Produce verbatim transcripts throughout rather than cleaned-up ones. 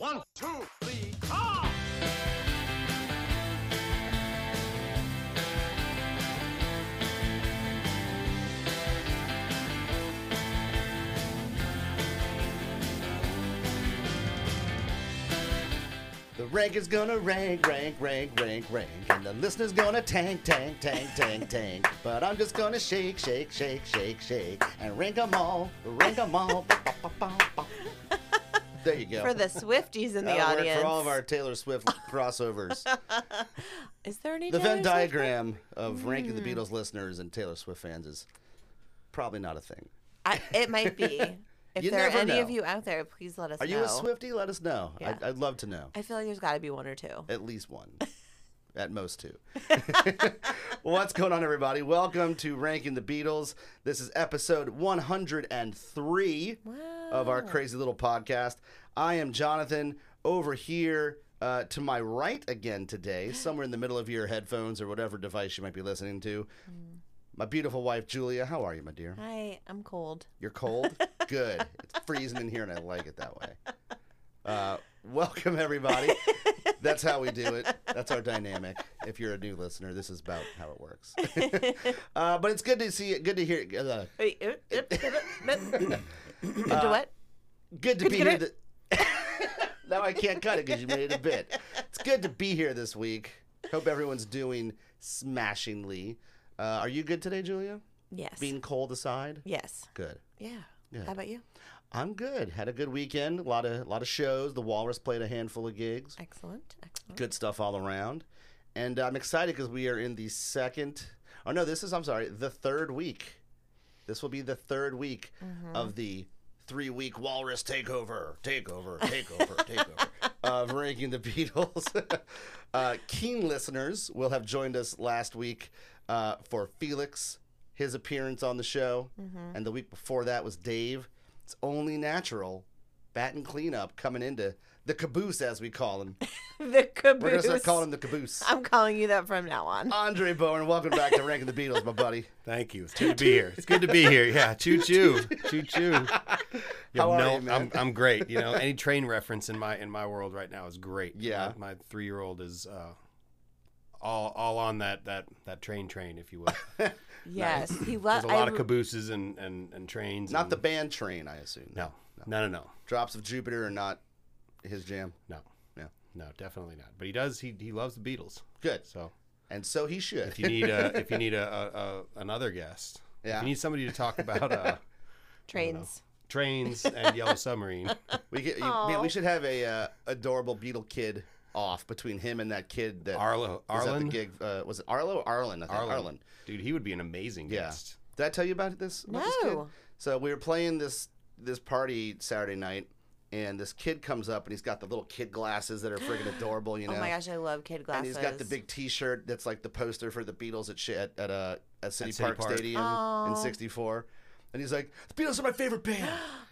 One, two, three, come! The rank is gonna rank, rank, rank, rank, rank, and the listener's gonna tank, tank, tank, tank, tank. But I'm just gonna shake, shake, shake, shake, shake, and rank 'em all, rank 'em all. There you go. For the Swifties in the That'll work audience. for all of our Taylor Swift crossovers. Is there any The Taylor Venn Swift diagram of ranking the Beatles listeners and Taylor Swift fans is probably not a thing. I, it might be. If You there are never any know. of you out there, please let us Are know. you a Swiftie? Let us know. Yeah. I'd, I'd love to know. I feel like there's got to be one or two. At least one. At most two. What's going on, everybody? Welcome to Ranking the Beatles. This is episode one hundred three Wow. of our crazy little podcast. I am Jonathan. Over here uh, to my right again today, somewhere in the middle of your headphones or whatever device you might be listening to. Mm. My beautiful wife, Julia. How are you, my dear? Hi, I'm cold. You're cold? Good. It's freezing in here, and I like it that way. Uh, welcome, everybody. That's how we do it. That's our dynamic. If you're a new listener, this is about how it works. uh, but it's good to see it. Good to hear. Uh, Wait, uh, uh, uh, uh, Good to what? good to Good be to here. get th- now I can't cut it because you made it a bit. It's good to be here this week. Hope everyone's doing smashingly. Uh, are you good today, Julia? Yes. Being cold aside? Yes. Good. Yeah. Good. How about you? I'm good. Had a good weekend. A lot of lot of shows. The Walrus played a handful of gigs. Excellent. Excellent. Good stuff all around. And I'm excited because we are in the second. Oh no, this is I'm sorry, the third week. This will be the third week Mm-hmm. of the three-week Walrus takeover, takeover, takeover, takeover of ranking the Beatles. uh, keen listeners will have joined us last week uh, for Felix, his appearance on the show, Mm-hmm. and the week before that was Dave. It's only natural, batting cleanup coming into the caboose, as we call him. The caboose. We're going to start calling him the caboose. I'm calling you that from now on. Andre Bowen, welcome back to Ranking the Beatles, my buddy. Thank you. It's good to be here. It's good to be here. Yeah, choo choo, choo choo. How are you, man? I'm I'm great. You know, any train reference in my in my world right now is great. Yeah. my, my three year old is uh, all all on that that that train train, if you will. Yes. He There's was. a lot of cabooses and and and trains. Not and, the band train, I assume. No, no, no, no, Drops of Jupiter are not his jam. no, Yeah. no, definitely not. But he does. He he loves the Beatles. Good. So And so he should. if you need a if you need a, a, a another guest, Yeah. if you need somebody to talk about uh, trains. trains and Yellow Submarine. we get, you, Aw. man, we should have a uh, adorable Beatle kid off between him and that kid that Arlo, was at the Arlen, gig. Uh, was it Arlo or Arlen? I think Arlen. Arlen. Dude, he would be an amazing Yeah. guest. Did I tell you about this? About this kid? No. So we were playing this this party Saturday night, and this kid comes up, and he's got the little kid glasses that are friggin' adorable, you know. Oh my gosh, I love kid And glasses. he's got the big T-shirt that's like the poster for the Beatles at sh- at at, uh, at City At City Park, Park. Stadium Aw. in sixty-four, and he's like, "The Beatles are my favorite band."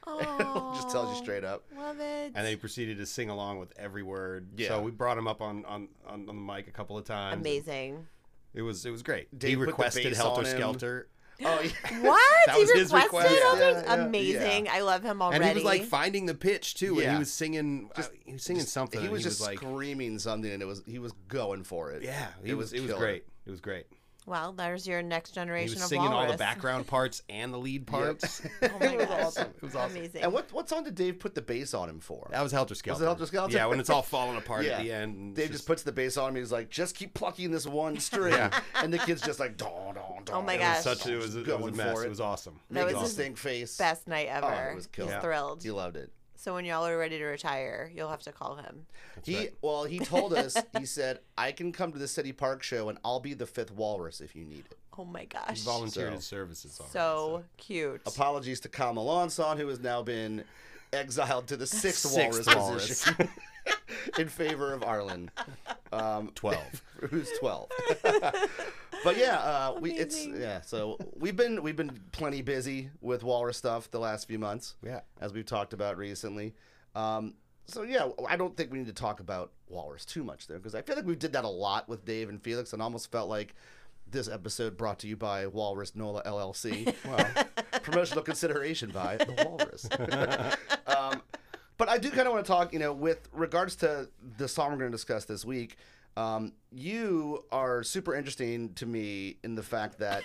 Just tells you straight up. Love it. And then he proceeded to sing along with every word. Yeah. So we brought him up on, on, on, on the mic a couple of times. Amazing. It was it was great. Dave he put the requested bass Helter on him. Skelter. Oh yeah. What? That he was his requested request. Helter- Yeah, yeah, Amazing. I love him already. And he was like finding the pitch too. And Yeah. he was singing uh, he was singing something. He and was he just was like screaming something, and it was he was going for it. yeah, he it was, was it was killer. great. It was great. Well, there's your next He generation was of singing all the walrus. background parts and the lead parts. Oh my It was gosh. awesome. It was awesome. Amazing. And what what song did Dave put the bass on him for? That was Helter Skelter. Helter Skelter? Yeah, when it's all falling apart Yeah. at the end. and Dave it's just puts the bass on him. He's like, "Just keep plucking this one string," Yeah. and the kid's just like, "Don, don, don." Oh my it gosh. was such it was, it was Going a mess. for It. it. was awesome. That Making was a his stink face. Best night ever. Oh, it was killer. He's Yeah. thrilled. He loved it. So when y'all are ready to retire, you'll have to call him. He right. well, he told us. He said, "I can come to the City Park show, and I'll be the fifth walrus if you need it." Oh my He gosh. volunteered So- his services already. So cute. Apologies to Kamal Onson, who has now been exiled to the sixth, Sixth walrus, walrus. position in favor of Arlen, um, twelve. who's twelve. But yeah, uh, we it's Amazing. yeah. So we've been we've been plenty busy with walrus stuff the last few months. Yeah. as we've talked about recently. Um, so yeah, I don't think we need to talk about walrus too much there because I feel like we did that a lot with Dave and Felix, and almost felt like this episode brought to you by Walrus Nola L L C. Well, promotional consideration by the Walrus. um, but I do kind of want to talk, you know, with regards to the song we're going to discuss this week. Um, you are super interesting to me in the fact that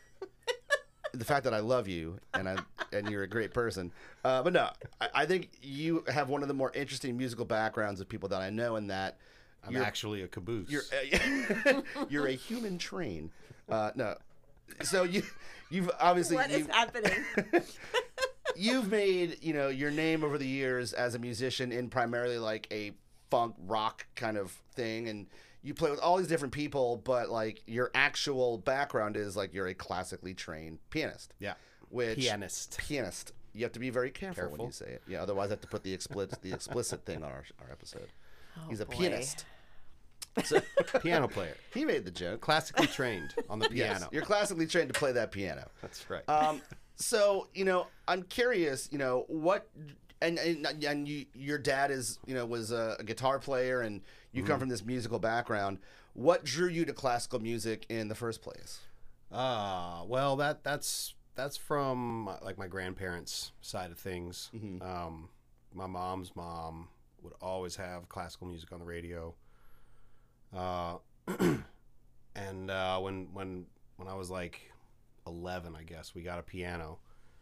the fact that I love you and I and you're a great person. Uh, but no, I, I think you have one of the more interesting musical backgrounds of people that I know, in that I'm you're actually a caboose. you're uh, you're a human train. Uh, no, so you you've obviously What is you've, happening? you've made, you know, your name over the years as a musician in primarily like a funk rock kind of thing, and you play with all these different people, but like your actual background is like you're a classically trained pianist. Yeah. Which Pianist. pianist. You have to be very careful, when Careful. you say it. Yeah, otherwise I have to put the explicit the explicit thing on our, our episode. Oh, He's a boy. pianist. Piano player. He made the joke. Classically trained on the Yes, piano. you're classically trained to play that piano. That's right. Um, so you know, I'm curious. You know what, and and, and you, your dad is, you know, was a, a guitar player, and you come from this musical background. What drew you to classical music in the first place? Ah, well, that that's that's from uh, like my grandparents' side of things. Mhm. Um, my mom's mom would always have classical music on the radio. Uh, and uh, when when when I was like eleven, I guess, we got a piano,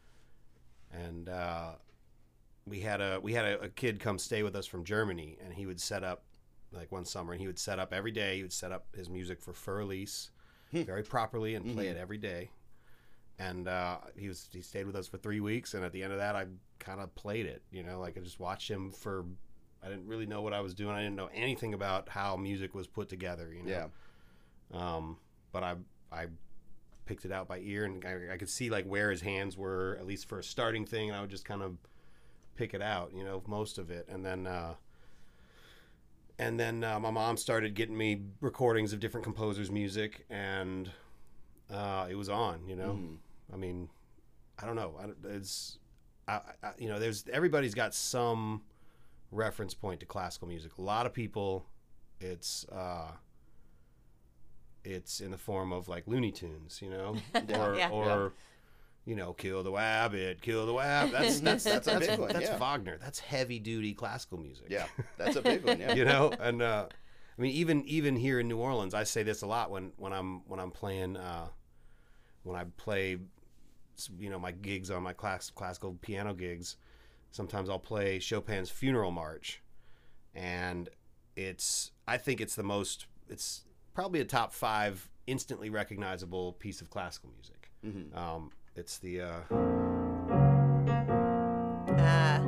and uh, we had a we had a, a kid come stay with us from Germany, and he would set up like one summer, and he would set up every day. He would set up his music for Fur Elise very properly and play Mhm. it every day. And uh, he was he stayed with us for three weeks, and at the end of that, I kind of played it. You know, like I just watched him for. I didn't really know what I was doing. I didn't know anything about how music was put together. You know. Yeah. Um, but I I picked it out by ear, and I, I could see like where his hands were, at least for a starting thing, and I would just kind of pick it out, you know, most of it, and then uh, and then uh, my mom started getting me recordings of different composers' music, and uh, it was on, you know. Mhm. I mean, I don't know. I, don't- it's I, I, you know, there's everybody's got some reference point to classical music. A lot of people, it's uh, it's in the form of like Looney Tunes, you know, or Yeah. or Yeah. you know, kill the wabbit, kill the wabbit. That's that's that's That's a that's, big one, that's yeah. Wagner. That's heavy duty classical music. Yeah, that's a big one. Yeah. you know, and uh, I mean, even even here in New Orleans, I say this a lot when when I'm when I'm playing uh, when I play, you know, my gigs on my class classical piano gigs. Sometimes I'll play Chopin's Funeral March, and it's I think it's the most it's probably a top five instantly recognizable piece of classical music. Mhm. Um, it's the uh, Ah.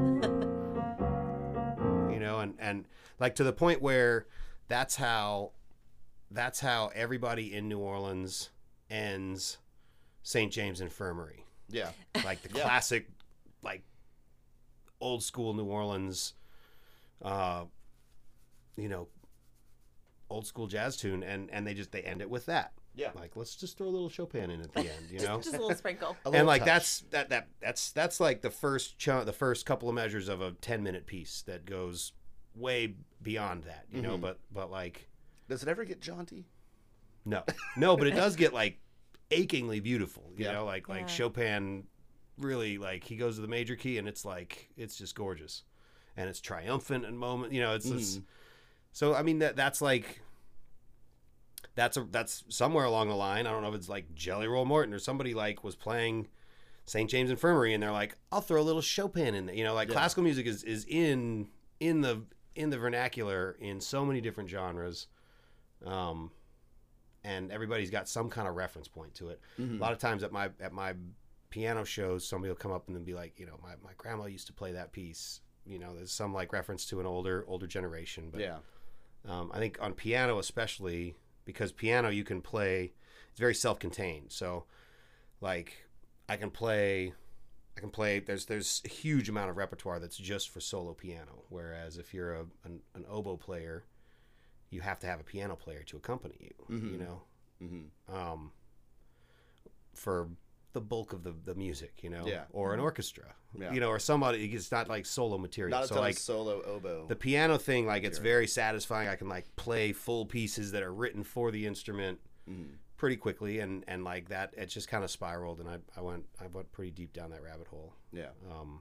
you know, and and like to the point where that's how that's how everybody in New Orleans ends Saint James Infirmary. Yeah. Like the Yeah. classic, like old school New Orleans, uh, you know, old school jazz tune, and and they just they end it with that. Yeah. Like let's just throw a little Chopin in at the end, you know. Just a little sprinkle. A little And like touch. that's that that that's that's like the first chunk, the first couple of measures of a ten minute piece that goes way beyond that, you know. Mhm. But but like Does it ever get jaunty? no, no, but it does get like achingly beautiful, you Yeah. know. Like like Yeah. Chopin, really like he goes to the major key and it's like it's just gorgeous, and it's triumphant and moment, you know. It's, it's Mhm. so I mean that that's like. That's a that's somewhere along the line. I don't know if it's like Jelly Roll Morton or somebody like was playing Saint James Infirmary and they're like, I'll throw a little Chopin in there. You know, like Yeah. classical music is, is in in the in the vernacular in so many different genres. Um and everybody's got some kind of reference point to it. Mhm. A lot of times at my at my piano shows, somebody will come up and then be like, you know, my, my grandma used to play that piece. You know, there's some like reference to an older older generation. But Yeah. um, I think on piano especially, because piano you can play, it's very self-contained. So like I can play I can play there's there's a huge amount of repertoire that's just for solo piano, whereas if you're a an, an oboe player, you have to have a piano player to accompany you, Mhm. you know. Mhm. Um for the bulk of the, the music, you know, Yeah. or an orchestra, Yeah. you know, or somebody, it's not like solo material. Not a so ton like of solo oboe. the piano thing, like it's Material. very satisfying. I can like play full pieces that are written for the instrument Mhm. pretty quickly, and and like that, it just kind of spiraled, and I I went I went pretty deep down that rabbit hole. Yeah. Um,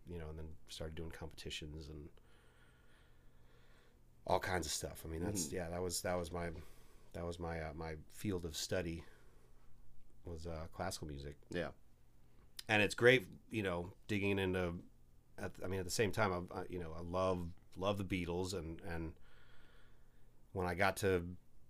you know, and then started doing competitions and all kinds of stuff. I mean, that's Mm-hmm. yeah, that was that was my that was my uh, my field of study was uh, classical music. Yeah. And it's great, you know, digging into. At, I mean, at the same time, I, I you know I love love the Beatles, and and when I got to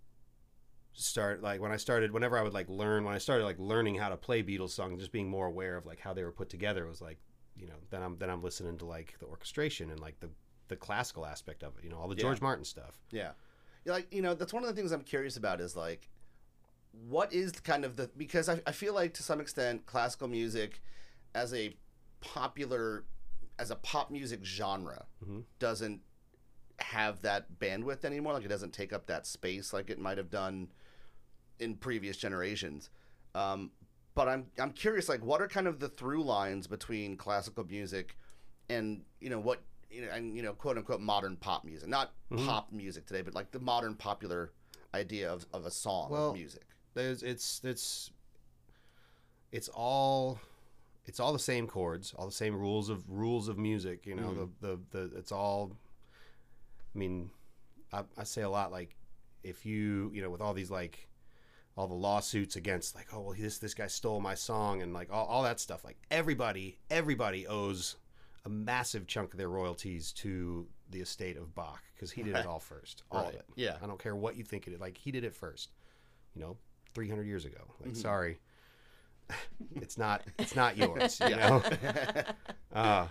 start like when I started whenever I would like learn when I started like learning how to play Beatles songs, just being more aware of like how they were put together, it was like, you know, then I'm then I'm listening to like the orchestration and like the the classical aspect of it, you know, all the Yeah. George Martin stuff. Yeah. Yeah, like, you know, that's one of the things I'm curious about is like, what is kind of the, because I, I feel like to some extent classical music as a popular, as a pop music genre Mhm. doesn't have that bandwidth anymore. Like it doesn't take up that space like it might have done in previous generations. Um, but I'm, I'm curious, like what are kind of the through lines between classical music and, you know, what, you know, and you know, quote unquote modern pop music, not Mhm. pop music today, but like the modern popular idea of, of a song Well, of music. There's it's it's it's all it's all the same chords, all the same rules of rules of music. You know, Mhm. the, the the it's all. I mean, I, I say a lot like if you you know with all these like all the lawsuits against like oh well this this guy stole my song and like all, all that stuff, like everybody everybody owes a massive chunk of their royalties to the estate of Bach because he did Right. it all first, all Right. of it. Yeah. I don't care what you think it is. Like he did it first, you know, three hundred years ago. Like Mhm. sorry, it's not it's not yours. You Yeah. know. Uh,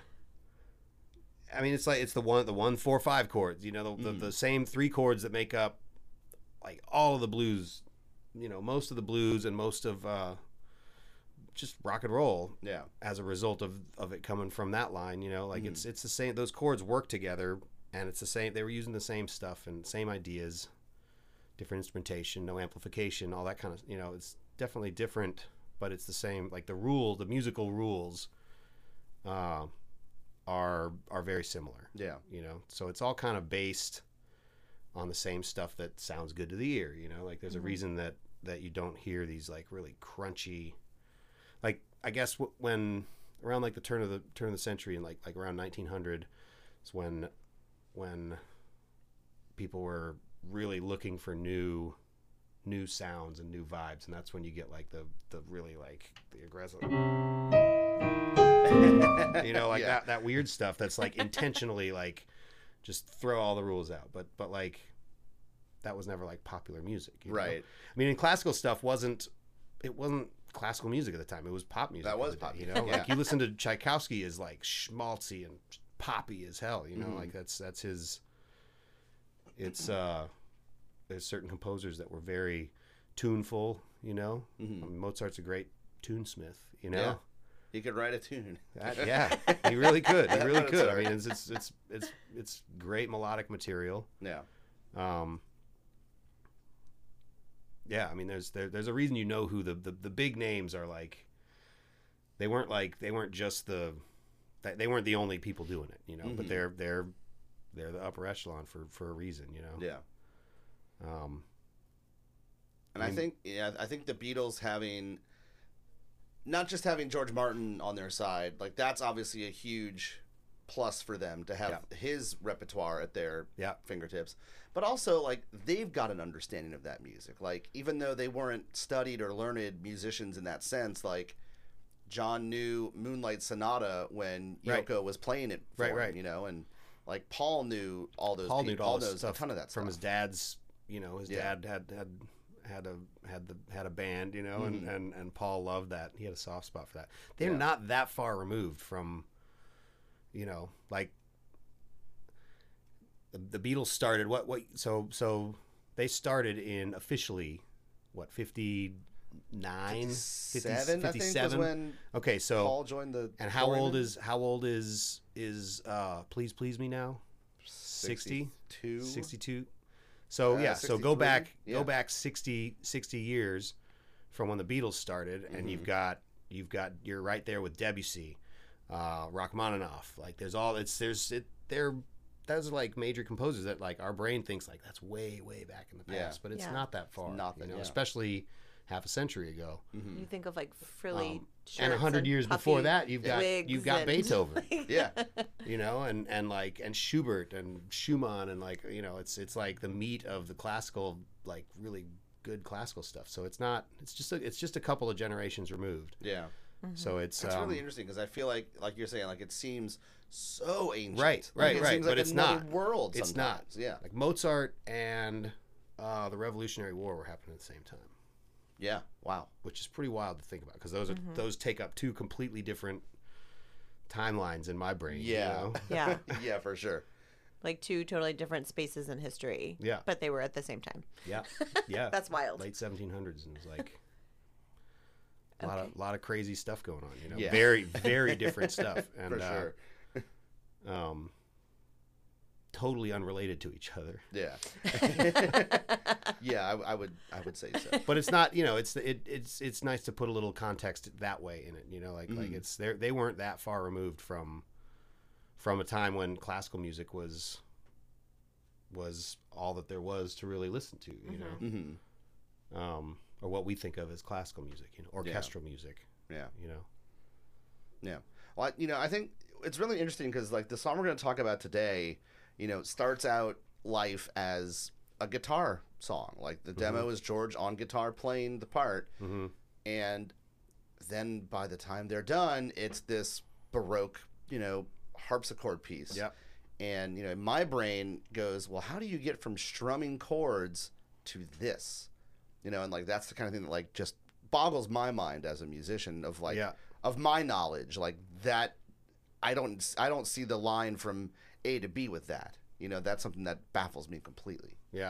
I mean, it's like it's the one the one four five chords. You know, the, the Mhm. the same three chords that make up like all of the blues. You know, most of the blues and most of uh, just rock and roll Yeah. as a result of, of it coming from that line. You know, like Mhm. it's it's the same. Those chords work together, and it's the same. They were using the same stuff and same ideas, different instrumentation, no amplification, all that kind of. You know, it's definitely different, but it's the same. Like the rule, the musical rules, uh, are are very similar. Yeah. You know, so it's all kind of based on the same stuff that sounds good to the ear. You know, like there's a reason that that you don't hear these like really crunchy. Like I guess w- when around like the turn of the turn of the century and like like around nineteen hundred is when when people were really looking for new new sounds and new vibes, and that's when you get like the the really like the aggressive you know like Yeah. that that weird stuff that's like intentionally like just throw all the rules out, but but like that was never like popular music, you know? Right. I mean, and classical stuff wasn't it wasn't classical music at the time. It was pop music. That of was the day, pop you music, know. yeah. Like you listen to Tchaikovsky is like schmaltzy and poppy as hell. You know, Mhm. like that's that's his. It's uh, there's certain composers that were very tuneful. You know, Mhm. I mean, Mozart's a great tunesmith. You know, Yeah. He could write a tune. That- yeah, he really could. He really That's could. I right. mean, it's it's it's it's it's great melodic material. Yeah. Um, yeah, I mean, there's there, there's a reason you know who the, the the big names are. Like, they weren't like they weren't just the they they weren't the only people doing it, you know. But Mhm. they're they're they're the upper echelon for for a reason, you know. Yeah. Um, And I I mean- think, yeah, I think the Beatles having, not just having George Martin on their side, like that's obviously a huge plus for them to have his repertoire at their Yeah. fingertips. But also, like, they've got an understanding of that music. Like, even though they weren't studied or learned musicians in that sense, like, John knew Moonlight Sonata when Right. Yoko was playing it for Right, him, right. you know, and like Paul knew all those Paul peop- knew all all this those stuff a ton of that from stuff. his dad's. You know, his Yeah. dad had had had a had the had a band. You know, and, Mhm. and and Paul loved that. He had a soft spot for that. They're Yeah. not that far removed from, you know, like the, the Beatles started. What what so so they started in officially what fifty nine Seven, I think, was when Okay, so Paul joined the. and how old touring? is how old is is uh Please Please Me now? sixty? sixty-two? sixty-two. So Uh, yeah, so go sixty-three? back Yeah. go back sixty, sixty years from when the Beatles started, and you've Mhm. got you've got you're right there with Debussy, uh, Rachmaninoff. Like there's all it's there's it they're those are like major composers that like our brain thinks like that's way way back in the past, Yeah. but it's Yeah. not that far. nothing, you know, yeah. especially half a century ago. Mm-hmm. You think of like frilly Um, shirts and a hundred years before puffy that, you've got wigs you've got and- Beethoven, Yeah. you know, and, and like and Schubert and Schumann and like you know, it's it's like the meat of the classical, like really good classical stuff. So it's not it's just a, it's just a couple of generations removed. Yeah. So it's That's um, really interesting because I feel like, like you're saying, like it seems so ancient. Right, Like, right, it right. seems But like it's another not. world. It's not. sometimes. Yeah. Like Mozart and uh, the Revolutionary War were happening at the same time, Yeah. Wow. which is pretty wild to think about because those are those take up two completely different timelines in my brain. you Yeah. know? Yeah, Yeah, for sure. like two totally different spaces in history. Yeah. but they were at the same time. yeah, yeah. That's wild. Late seventeen hundreds, and it was like a lot Okay. of lot of crazy stuff going on. You know, Yeah. very very different stuff, and For sure. uh, um, totally unrelated to each other. Yeah. Yeah, I, I would I would say so. But it's not, you know, it's it, it's it's nice to put a little context that way in it. You know, like like Mhm. it's they they weren't that far removed from from a time when classical music was was all that there was to really listen to. You hmm know, um, or what we think of as classical music. You know, orchestral music. Yeah. You know. Yeah. Well, I- you know, I think it's really interesting because, like, the song we're going to talk about today, you know, starts out life as a guitar song. Like, the demo is George on guitar playing the part. Mm-hmm. And then by the time they're done, it's this Baroque, you know, harpsichord piece. Yep. And, you know, my brain goes, well, how do you get from strumming chords to this? You know, and, like, that's the kind of thing that, like, just boggles my mind as a musician of, like, Yeah. of my knowledge. Like, that, I don't, I don't see the line from A to B with that. You know, that's something that baffles me completely. Yeah.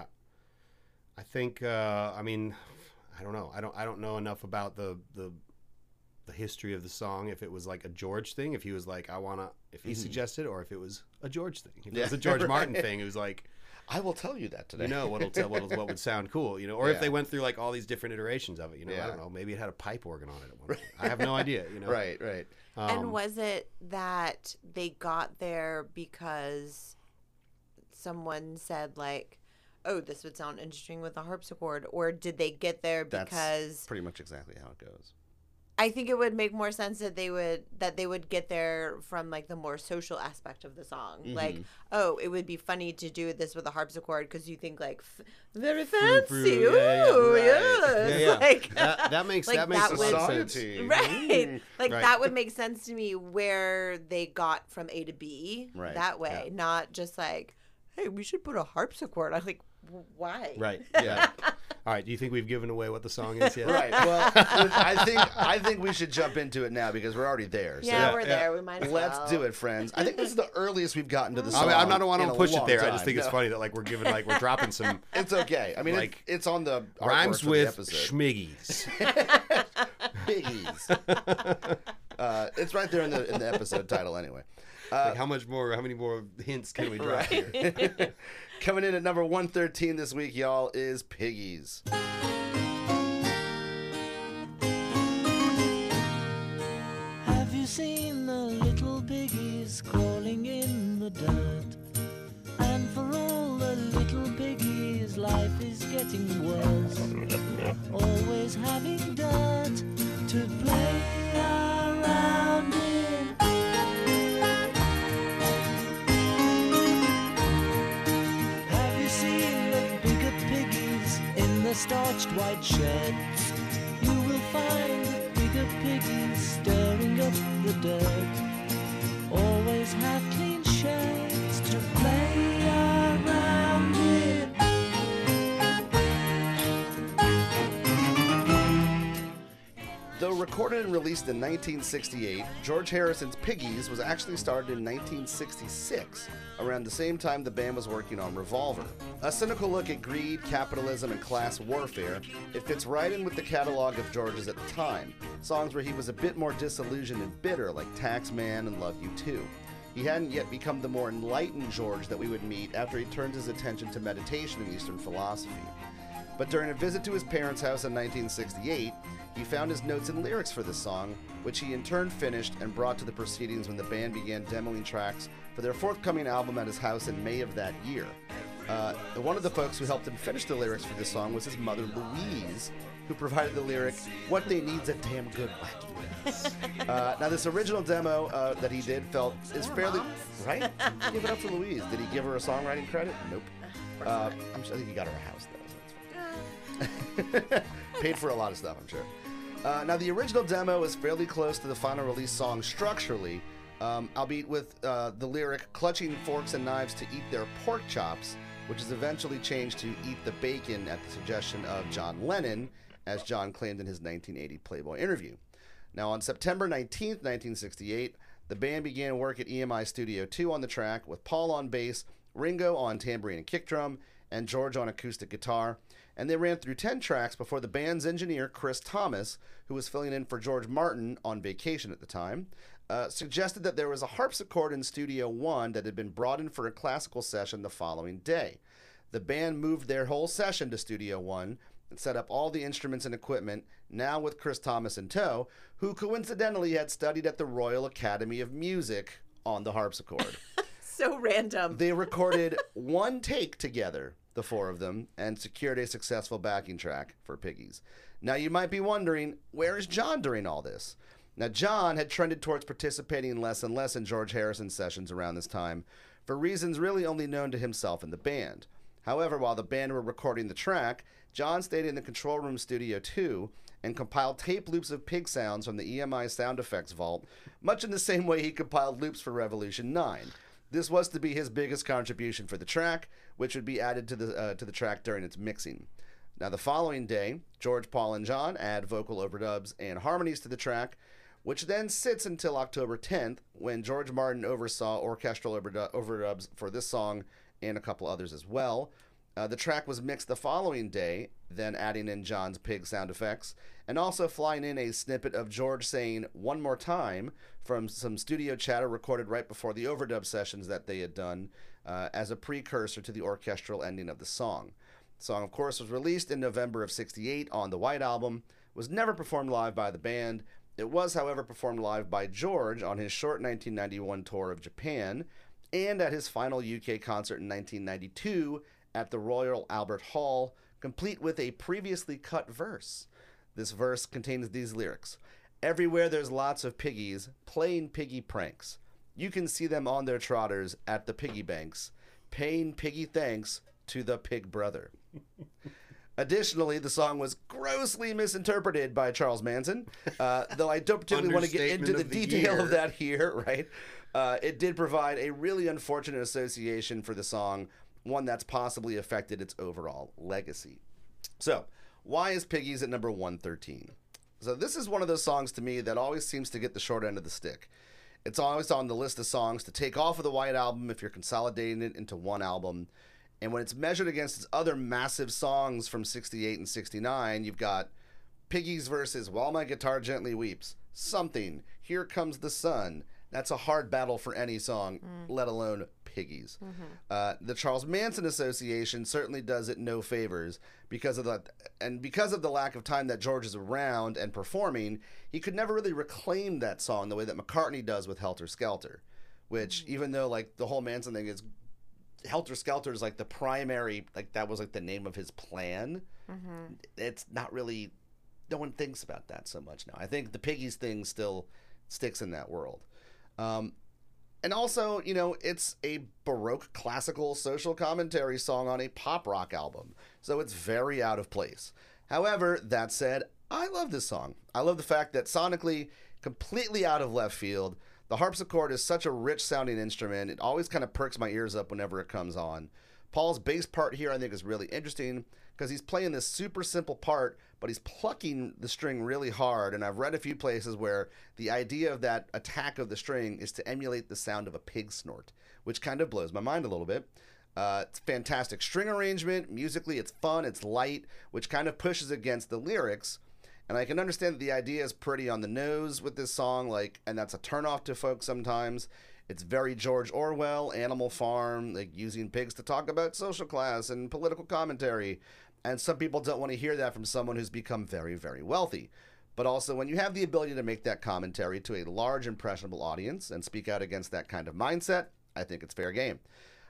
I think uh, I mean I don't know. I don't I don't know enough about the the the history of the song, if it was like a George thing, if he was like I want to if he Mhm. suggested, or if it was a George thing. If it Yeah, was a George Martin right. thing, it was like I will tell you that today. you know what'll tell what what would sound cool, you know, or Yeah. if they went through like all these different iterations of it, you know, I Yeah. don't know, maybe it had a pipe organ on it at one point. I have no idea, you know. Right, right. Um, And was it that they got there because someone said like, "Oh, this would sound interesting with a harpsichord," or did they get there That's because pretty much exactly how it goes. I think it would make more sense that they would that they would get there from like the more social aspect of the song. Like, Mhm. oh, it would be funny to do this with a harpsichord because you think like f- very Frou, fancy. frou, yeah, yeah, Ooh, right. yes. yeah, yeah. Like, that, that makes like, that makes that a would- lot of sense. Society. right. Mm. Like Right. that would make sense to me where they got from A to B Right. that way, not just like, hey, we should put a harpsichord. I'm like, "W- why? Right. Yeah. All right, do you think we've given away what the song is yet? Right. Well, I think I think we should jump into it now because we're already there. So Yeah, Yeah, we're yeah. there. We might as let's well. do it, friends. I think this is the earliest we've gotten to the I song. mean, I'm not want in to a push it long there. I time. just think it's No. funny that like we're giving like we're dropping some It's okay. I mean, Like, it's, it's on the artwork rhymes for with the episode. schmiggies. Biggies. uh, it's right there in the in the episode title, anyway. Uh, Like how much more? How many more hints can we drop here? Coming in at number one thirteen this week, y'all, is Piggies. Have you seen the little piggies crawling in the dirt? And for all the little piggies, life is getting worse. Always having dirt to play around in. Have you seen the bigger piggies in the starched white sheds? You will find the bigger piggies stirring up the dirt. Always have clean sheds to play around in. Though recorded and released in nineteen sixty-eight, George Harrison's Piggies was actually started in nineteen sixty-six, around the same time the band was working on Revolver. A cynical look at greed, capitalism, and class warfare, it fits right in with the catalog of George's at the time, songs where he was a bit more disillusioned and bitter, like Taxman and Love You Too. He hadn't yet become the more enlightened George that we would meet after he turned his attention to meditation and Eastern philosophy. But during a visit to his parents' house in nineteen sixty-eight, he found his notes and lyrics for this song, which he in turn finished and brought to the proceedings when the band began demoing tracks for their forthcoming album at his house in May of that year. Uh, one of the folks who helped him finish the lyrics for this song was his mother, Louise, who provided the lyric, "What they need's a damn good wacky." uh, now, this original demo uh, that he did felt is fairly... Right? Give it up for Louise. Did he give her a songwriting credit? Nope. Uh, I'm sure, I think he got her a house, though. So that's fine. Paid for a lot of stuff, I'm sure. Uh, now, the original demo is fairly close to the final release song structurally, um, albeit with uh, the lyric, "clutching forks and knives to eat their pork chops," which is eventually changed to "eat the bacon" at the suggestion of John Lennon, as John claimed in his nineteen eighty Playboy interview. Now, on September nineteenth, nineteen sixty-eight, the band began work at E M I Studio two on the track, with Paul on bass, Ringo on tambourine and kick drum, and George on acoustic guitar. And they ran through ten tracks before the band's engineer, Chris Thomas, who was filling in for George Martin on vacation at the time, uh, suggested that there was a harpsichord in Studio one that had been brought in for a classical session the following day. The band moved their whole session to Studio one and set up all the instruments and equipment, now with Chris Thomas in tow, who coincidentally had studied at the Royal Academy of Music on the harpsichord. So random. They recorded one take together, the four of them, and secured a successful backing track for Piggies. Now, you might be wondering, where is John during all this? Now, John had trended towards participating less and less in George Harrison's sessions around this time, for reasons really only known to himself and the band. However, while the band were recording the track, John stayed in the Control Room Studio two and compiled tape loops of pig sounds from the E M I sound effects vault, much in the same way he compiled loops for Revolution nine. This was to be his biggest contribution for the track, which would be added to the uh, to the track during its mixing. Now, the following day, George, Paul, and John add vocal overdubs and harmonies to the track, which then sits until October tenth, when George Martin oversaw orchestral overdu- overdubs for this song and a couple others as well. Uh, the track was mixed the following day, then adding in John's pig sound effects, and also flying in a snippet of George saying "one more time" from some studio chatter recorded right before the overdub sessions that they had done uh, as a precursor to the orchestral ending of the song. The song, of course, was released in November of sixty-eight on the White Album, was never performed live by the band. It was, however, performed live by George on his short nineteen ninety-one tour of Japan, and at his final U K concert in nineteen ninety-two at the Royal Albert Hall, complete with a previously cut verse. This verse contains these lyrics: "Everywhere there's lots of piggies playing piggy pranks. You can see them on their trotters at the piggy banks, paying piggy thanks to the pig brother." Additionally, the song was grossly misinterpreted by Charles Manson, uh, though I don't particularly want to get into the, Understatement of the detail year. of that here, right? Uh, it did provide a really unfortunate association for the song, one that's possibly affected its overall legacy. So, why is Piggies at number one thirteen? So this is one of those songs to me that always seems to get the short end of the stick. It's always on the list of songs to take off of the White Album if you're consolidating it into one album. And when it's measured against its other massive songs from sixty-eight and sixty-nine, you've got Piggies versus While My Guitar Gently Weeps, Something, Here Comes the Sun. That's a hard battle for any song, mm. let alone Piggies. Mm-hmm. Uh, the Charles Manson Association certainly does it no favors because of that, and because of the lack of time that George is around and performing, he could never really reclaim that song the way that McCartney does with Helter Skelter, which mm-hmm. even though like the whole Manson thing is, Helter Skelter is like the primary, like that was like the name of his plan. Mm-hmm. It's not really, no one thinks about that so much now. I think the Piggies thing still sticks in that world. Um, and also, you know, it's a Baroque classical social commentary song on a pop rock album, so it's very out of place. However, that said, I love this song. I love the fact that sonically, completely out of left field, the harpsichord is such a rich sounding instrument. It always kind of perks my ears up whenever it comes on. Paul's bass part here I think is really interesting because he's playing this super simple part, but he's plucking the string really hard. And I've read a few places where the idea of that attack of the string is to emulate the sound of a pig snort, which kind of blows my mind a little bit. Uh, it's fantastic string arrangement. Musically, it's fun, it's light, which kind of pushes against the lyrics. And I can understand that the idea is pretty on the nose with this song, like, and that's a turnoff to folks sometimes. It's very George Orwell, Animal Farm, like using pigs to talk about social class and political commentary. And some people don't want to hear that from someone who's become very, very wealthy. But also, when you have the ability to make that commentary to a large, impressionable audience and speak out against that kind of mindset, I think it's fair game.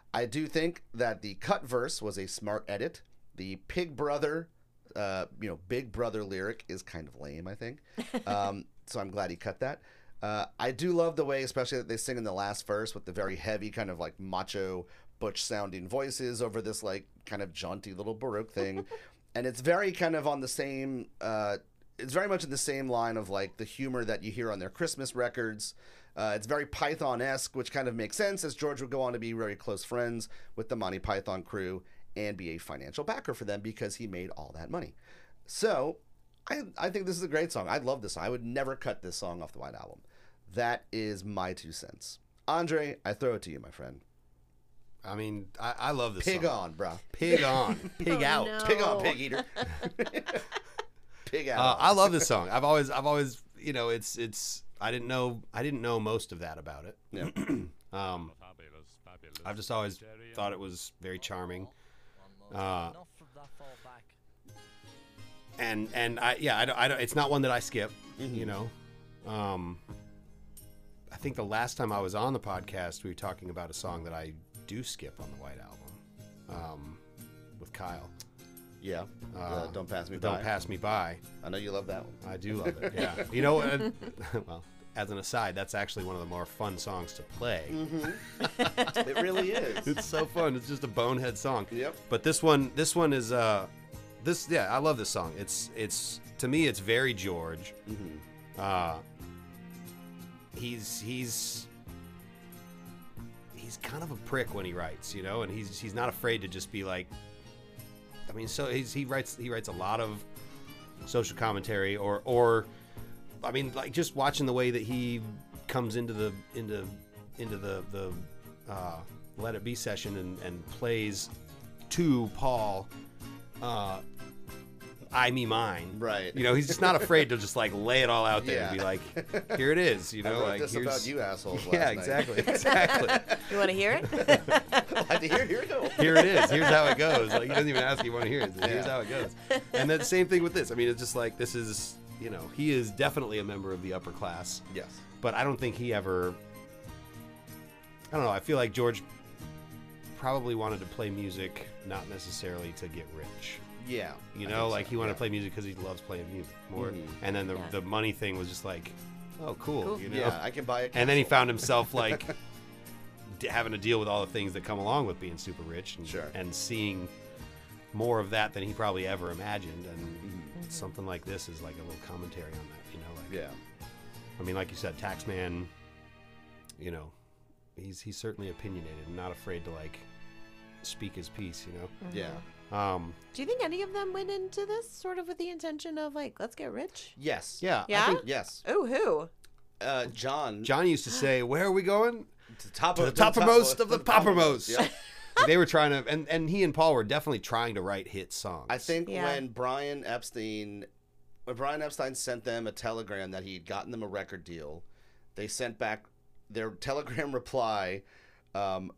I do think that the cut verse was a smart edit. The Pig Brother, uh, you know, Big Brother lyric is kind of lame, I think. Um, so I'm glad he cut that. Uh, I do love the way, especially that they sing in the last verse with the very heavy kind of like macho, butch sounding voices over this like kind of jaunty little Baroque thing. And it's very kind of on the same, uh, it's very much in the same line of like the humor that you hear on their Christmas records. Uh, it's very Python-esque, which kind of makes sense as George would go on to be very close friends with the Monty Python crew and be a financial backer for them because he made all that money. So I, I think this is a great song. I love this song. I would never cut this song off the White Album. That is my two cents. Andre, I throw it to you, my friend. I mean, I, I love this Pig song. on, bro. Pig on. Pig Oh, out. no. Pig on, pig eater. Pig out. Uh, I love this song. I've always, I've always, you know, it's, it's. I didn't know, I didn't know most of that about it. Yeah. um, I've just always thought it was very charming. Uh, and and I, yeah, I don't, I don't. It's not one that I skip. Mm-hmm. You know, um, I think the last time I was on the podcast, we were talking about a song that I do skip on the White Album, um, with Kyle. Yeah. Uh, Uh, don't pass me Don't by. pass me by. I know you love that one. I do love it. Yeah. You know, uh, well, as an aside, that's actually one of the more fun songs to play. It really is. It's so fun. It's just a bonehead song. Yep. But this one, this one is uh, this yeah, I love this song. It's it's to me, it's very George. Mm-hmm. Uh, he's he's he's kind of a prick when he writes, you know, and he's he's not afraid to just be like. I mean, so he's, he writes he writes a lot of social commentary, or or I mean, like just watching the way that he comes into the into into the the uh, Let It Be session and, and plays to Paul, uh, I Me Mine. Right. You know, he's just not afraid to just like lay it all out there and be Yeah. like, here it is. You I know, wrote like this here's about you assholes last yeah, night. exactly, exactly. You want to hear it? I'd like to hear, here we go. Here it is. Here's how it goes. Like he doesn't even ask you want to hear it. Here's Yeah. how it goes. And then same thing with this. I mean, it's just like this is, you know, he is definitely a member of the upper class, Yes. but I don't think he ever. I don't know. I feel like George probably wanted to play music, not necessarily to get rich. Yeah. You I know, think like so, he wanted yeah. to play music because he loves playing music more. Mhm. And then the Yeah. the money thing was just like, oh, cool. Cool. You know. Yeah, I can buy it. And then he found himself like d- having to deal with all the things that come along with being super rich, and, Sure. and seeing more of that than he probably ever imagined. And Mm-hmm. something like this is like a little commentary on that, you know. Like, Yeah. I mean, like you said, Taxman. You know, he's he's certainly opinionated and not afraid to like speak his piece. You know. Yeah. Um, Do you think any of them went into this sort of with the intention of like, let's get rich? Yes. yeah. Yeah? I think Yes. Oh, who? Uh, John. Johnny used to say, "Where are we going?" To the top To of the toppermost of the poppermost. Yeah. They were trying to, and, and he and Paul were definitely trying to write hit songs. I think Yeah. when Brian Epstein, when Brian Epstein sent them a telegram that he had gotten them a record deal, they sent back their telegram reply. Um,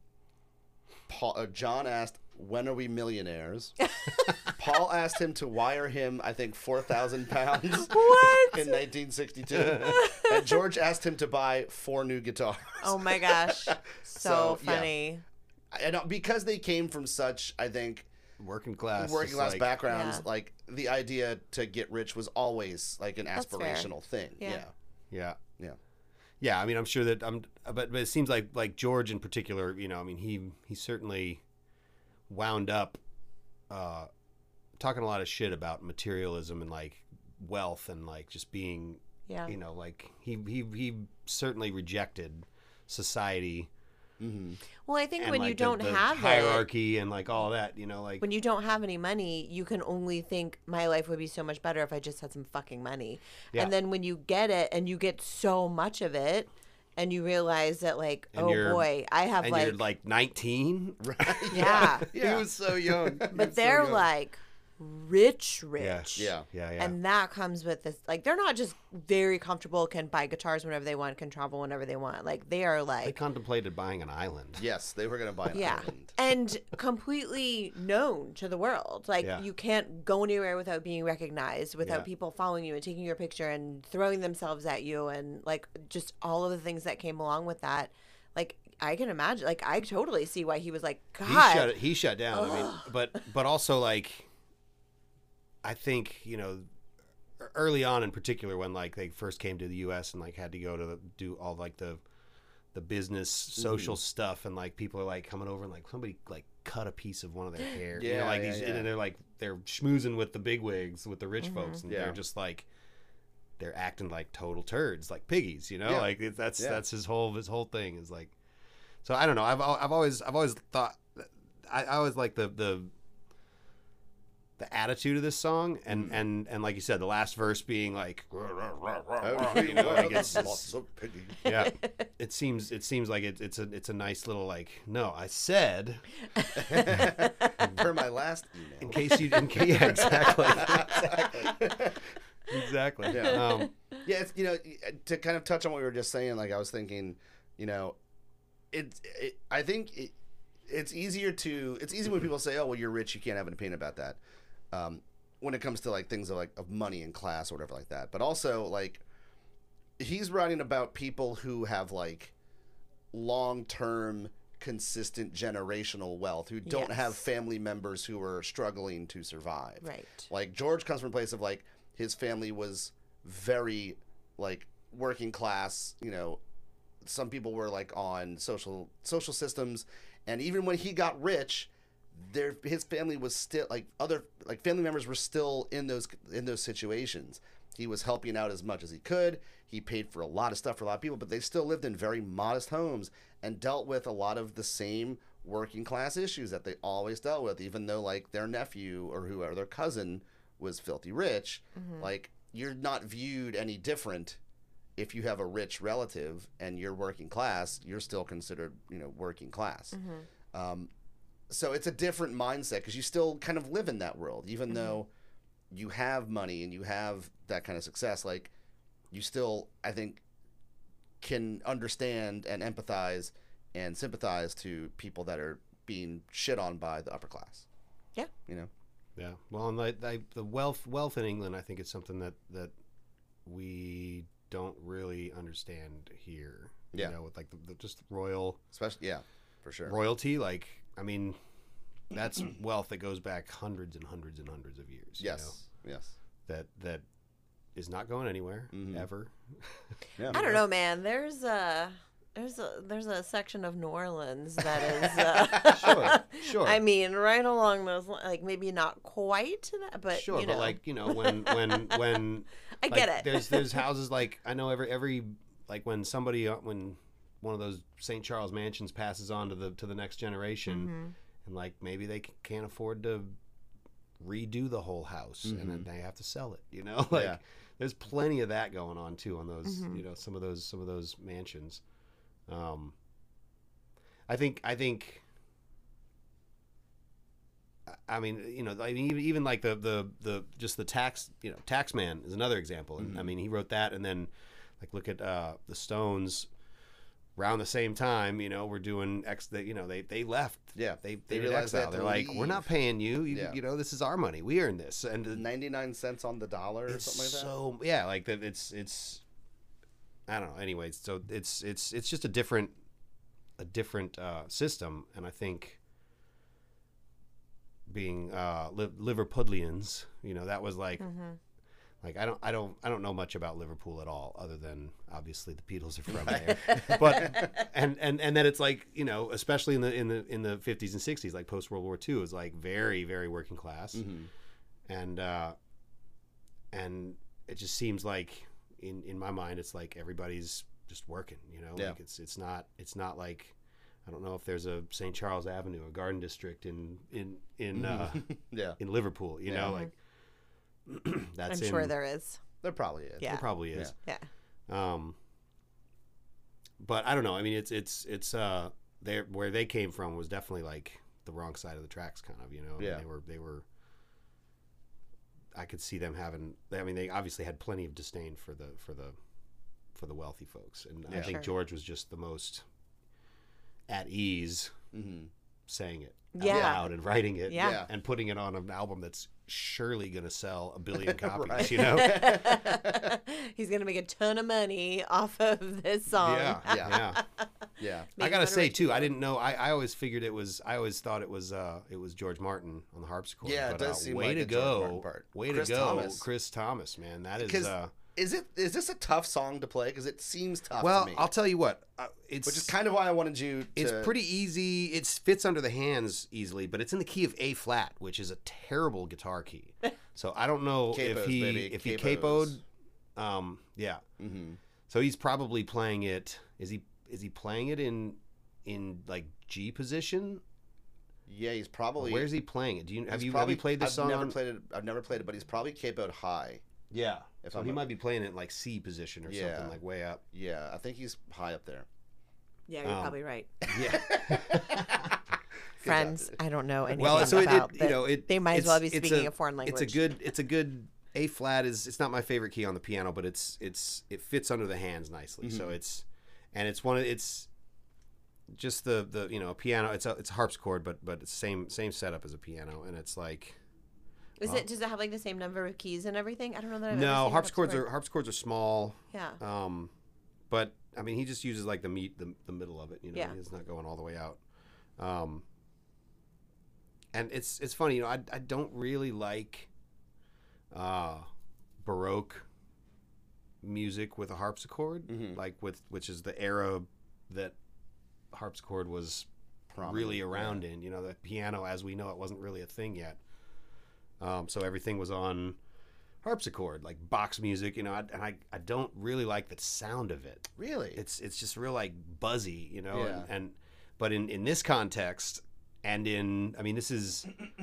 Paul, uh, John asked, "When are we millionaires?" Paul asked him to wire him, I think, four thousand pounds What? in nineteen sixty-two, and George asked him to buy four new guitars. Oh my gosh. So, So, yeah. funny. And uh, because they came from such, I think, working class, working just class like- backgrounds, Yeah. like the idea to get rich was always like an That's fair. aspirational thing. Yeah. Yeah. Yeah, Yeah. yeah. I mean, I'm sure that I'm, but but it seems like like George in particular. You know, I mean, he he certainly wound up uh, talking a lot of shit about materialism and like wealth and like just being, Yeah. you know, like he he he certainly rejected society. Mm-hmm. Well, I think And when like you the- don't the have it, hierarchy and like all that, you know, like when you don't have any money, you can only think my life would be so much better if I just had some fucking money. Yeah. And then when you get it and you get so much of it and you realize that like, And oh you're- boy, I have and like, you're like nineteen. Right. Yeah. He was so young. but they're like rich, Yeah. rich. Yeah. Yeah, yeah. And that comes with this, like, they're not just very comfortable, can buy guitars whenever they want, can travel whenever they want. Like, they are they like, contemplated buying an island. Yes, they were gonna buy an yeah. island. And completely known to the world. Like, Yeah. you can't go anywhere without being recognized, without Yeah. people following you and taking your picture and throwing themselves at you, and, like, just all of the things that came along with that. Like, I can imagine. Like, I totally see why he was like, God. He shut it. He shut down. I mean, but but also like, I think you know, early on in particular when like they first came to the U S and like had to go to the, do all like the the business social Mm-hmm. stuff and like people are like coming over and like somebody like cut a piece of one of their hair. you Yeah, know, like yeah, these yeah. and they're like they're schmoozing with the bigwigs with the rich folks and Yeah. they're just like. They're acting like total turds, like piggies, you know. Yeah. Like it, that's Yeah. that's his whole his whole thing is like. So I don't know. I've al- I've always I've always thought I, I always like the the the attitude of this song and Mm. and and like you said, the last verse being like, you You know, like it's, lots of piggy. yeah. It seems it seems like it, it's a it's a nice little like no, I said Per my last in email. case you in case yeah exactly exactly Yeah. um, Yeah, it's, you know, to kind of touch on what we were just saying, like I was thinking, you know, it, it I think it, it's easier to, it's easy when people say, oh, well, you're rich, you can't have an opinion about that. Um, when it comes to like things of like of money and class or whatever like that. But also like he's writing about people who have like long-term consistent generational wealth who don't Yes. have family members who are struggling to survive. Right. Like George comes from a place of like his family was very like working class, you know, some people were like on social social systems, and even when he got rich, their his family was still like other like family members were still in those in those situations. He was helping out as much as he could. He paid for a lot of stuff for a lot of people, but they still lived in very modest homes and dealt with a lot of the same working class issues that they always dealt with, even though like their nephew or whoever their cousin was filthy rich. Like you're not viewed any different if you have a rich relative and you're working class. You're still considered, you know, working class. Um, so it's a different mindset because you still kind of live in that world, even though you have money and you have that kind of success. Like you still, I think, can understand and empathize and sympathize to people that are being shit on by the upper class. Yeah. You know? Yeah, well, and like, like the wealth wealth in England, I think it's something that that we don't really understand here. Yeah. You know, with like the, the just royal Especially, yeah, for sure. royalty. Like, I mean, that's wealth that goes back hundreds and hundreds and hundreds of years. Yes. You know, Yes. that that is not going anywhere Mhm. ever. Yeah. I don't know, man. There's a there's a there's a section of New Orleans that is uh, Sure, sure. I mean, right along those li- like maybe not quite to that, but sure, you know, but like you know when when when I like, get it. There's there's houses like I know every every like when somebody uh, when one of those Saint Charles mansions passes on to the to the next generation, Mm-hmm. and like maybe they c- can't afford to redo the whole house, and then they have to sell it. You know, like Yeah. there's plenty of that going on too on those Mm-hmm. you know some of those some of those mansions. Um, I think I think. I mean, you know, I mean, even, even like the, the, the, just the tax, you know, Taxman is another example. And I mean, he wrote that and then like, look at, uh, the Stones around the same time, you know, we're doing X, they, you know, they, they left. Yeah. They, They they, did realized they exile. had They're to like, we're leave. not paying you. You, Yeah. you know, this is our money. We earn this. And the- ninety-nine cents on the dollar or it's something like that. so, yeah, like that. It's, it's, I don't know. Anyways. So it's, it's, it's just a different, a different, uh, system. And I think, being uh Li- Liverpudlians, you know, that was like like I don't I don't I don't know much about Liverpool at all other than obviously the Beatles are from there. But and and and then it's like, you know, especially in the in the in the fifties and sixties, like post World War Two, is like very very working class. And uh and it just seems like in in my mind it's like everybody's just working, you know? Yeah. Like it's it's not it's not like I don't know if there's a Saint Charles Avenue, a garden district in in in uh, Yeah. in Liverpool. You Yeah. know, like that's I'm in, sure there is. There probably is. Yeah. There probably is. Yeah. Um, but I don't know. I mean, it's it's it's uh, they where they came from was definitely like the wrong side of the tracks, kind of. You know, Yeah. They were they were. I could see them having. I mean, they obviously had plenty of disdain for the for the for the wealthy folks, and I Yeah. think Sure. George was just the most at ease Mm-hmm. saying it Yeah. out loud and writing it Yeah. Yeah. and putting it on an album that's surely going to sell a billion copies, Right. you know? He's gonna make a ton of money off of this song. Yeah, Yeah. yeah. Yeah. I Making gotta fun of say rich too, I people. didn't know. I, I always figured it was. I always thought it was. Uh, it was George Martin on the harpsichord. Yeah, it but, does uh, seem way like to a George go, Martin part. way Chris to go, Thomas. Chris Thomas, man. That is. Because Uh, is it is this a tough song to play? Because it seems tough well, to me. I'll tell you what. Uh, it's which is kind of why I wanted you to. It's pretty easy. It fits under the hands easily, but it's in the key of A flat, which is a terrible guitar key. So I don't know if Capos, he baby, if he capos. capoed. Um, yeah. Mm-hmm. So he's probably playing it. Is he is he playing it in in like G position? Yeah, he's probably. Where's he playing it? Do you have he's you probably, have you played this I've song? Never on- played it. I've never played it, but he's probably capoed high. Yeah. If So I'm he a- might be playing it in like C position or Yeah. something like way up. Yeah, I think he's high up there. Yeah, you're Um, probably right. Yeah. Friends, I don't know anything well, so it, about it that. you know it. They might as well be it's- it's speaking a, foreign language. It's a good. It's a good. A flat is. It's not my favorite key on the piano, but it's it's it fits under the hands nicely. So it's and it's one of it's just the the you know a piano. It's a it's a harpsichord, but but it's same same setup as a piano, and it's like Is it? Does it have like the same number of keys and everything? I don't know that. I've ever no seen a harpsichords harpsichord. are harpsichords are small. Yeah. Um, but I mean, he just uses like the meat, the, the middle of it. You know, Yeah. he's not going all the way out. Um, and it's it's funny, you know, I I don't really like, uh, Baroque music with a harpsichord, Mhm. like with which is the era that harpsichord was Prominent, really around in. You know, the piano as we know it wasn't really a thing yet. Um, so everything was on harpsichord, like box music, you know, I, and I, I don't really like the sound of it. Really? It's it's just real like buzzy, you know, Yeah. and, and but in, in this context and in I mean this is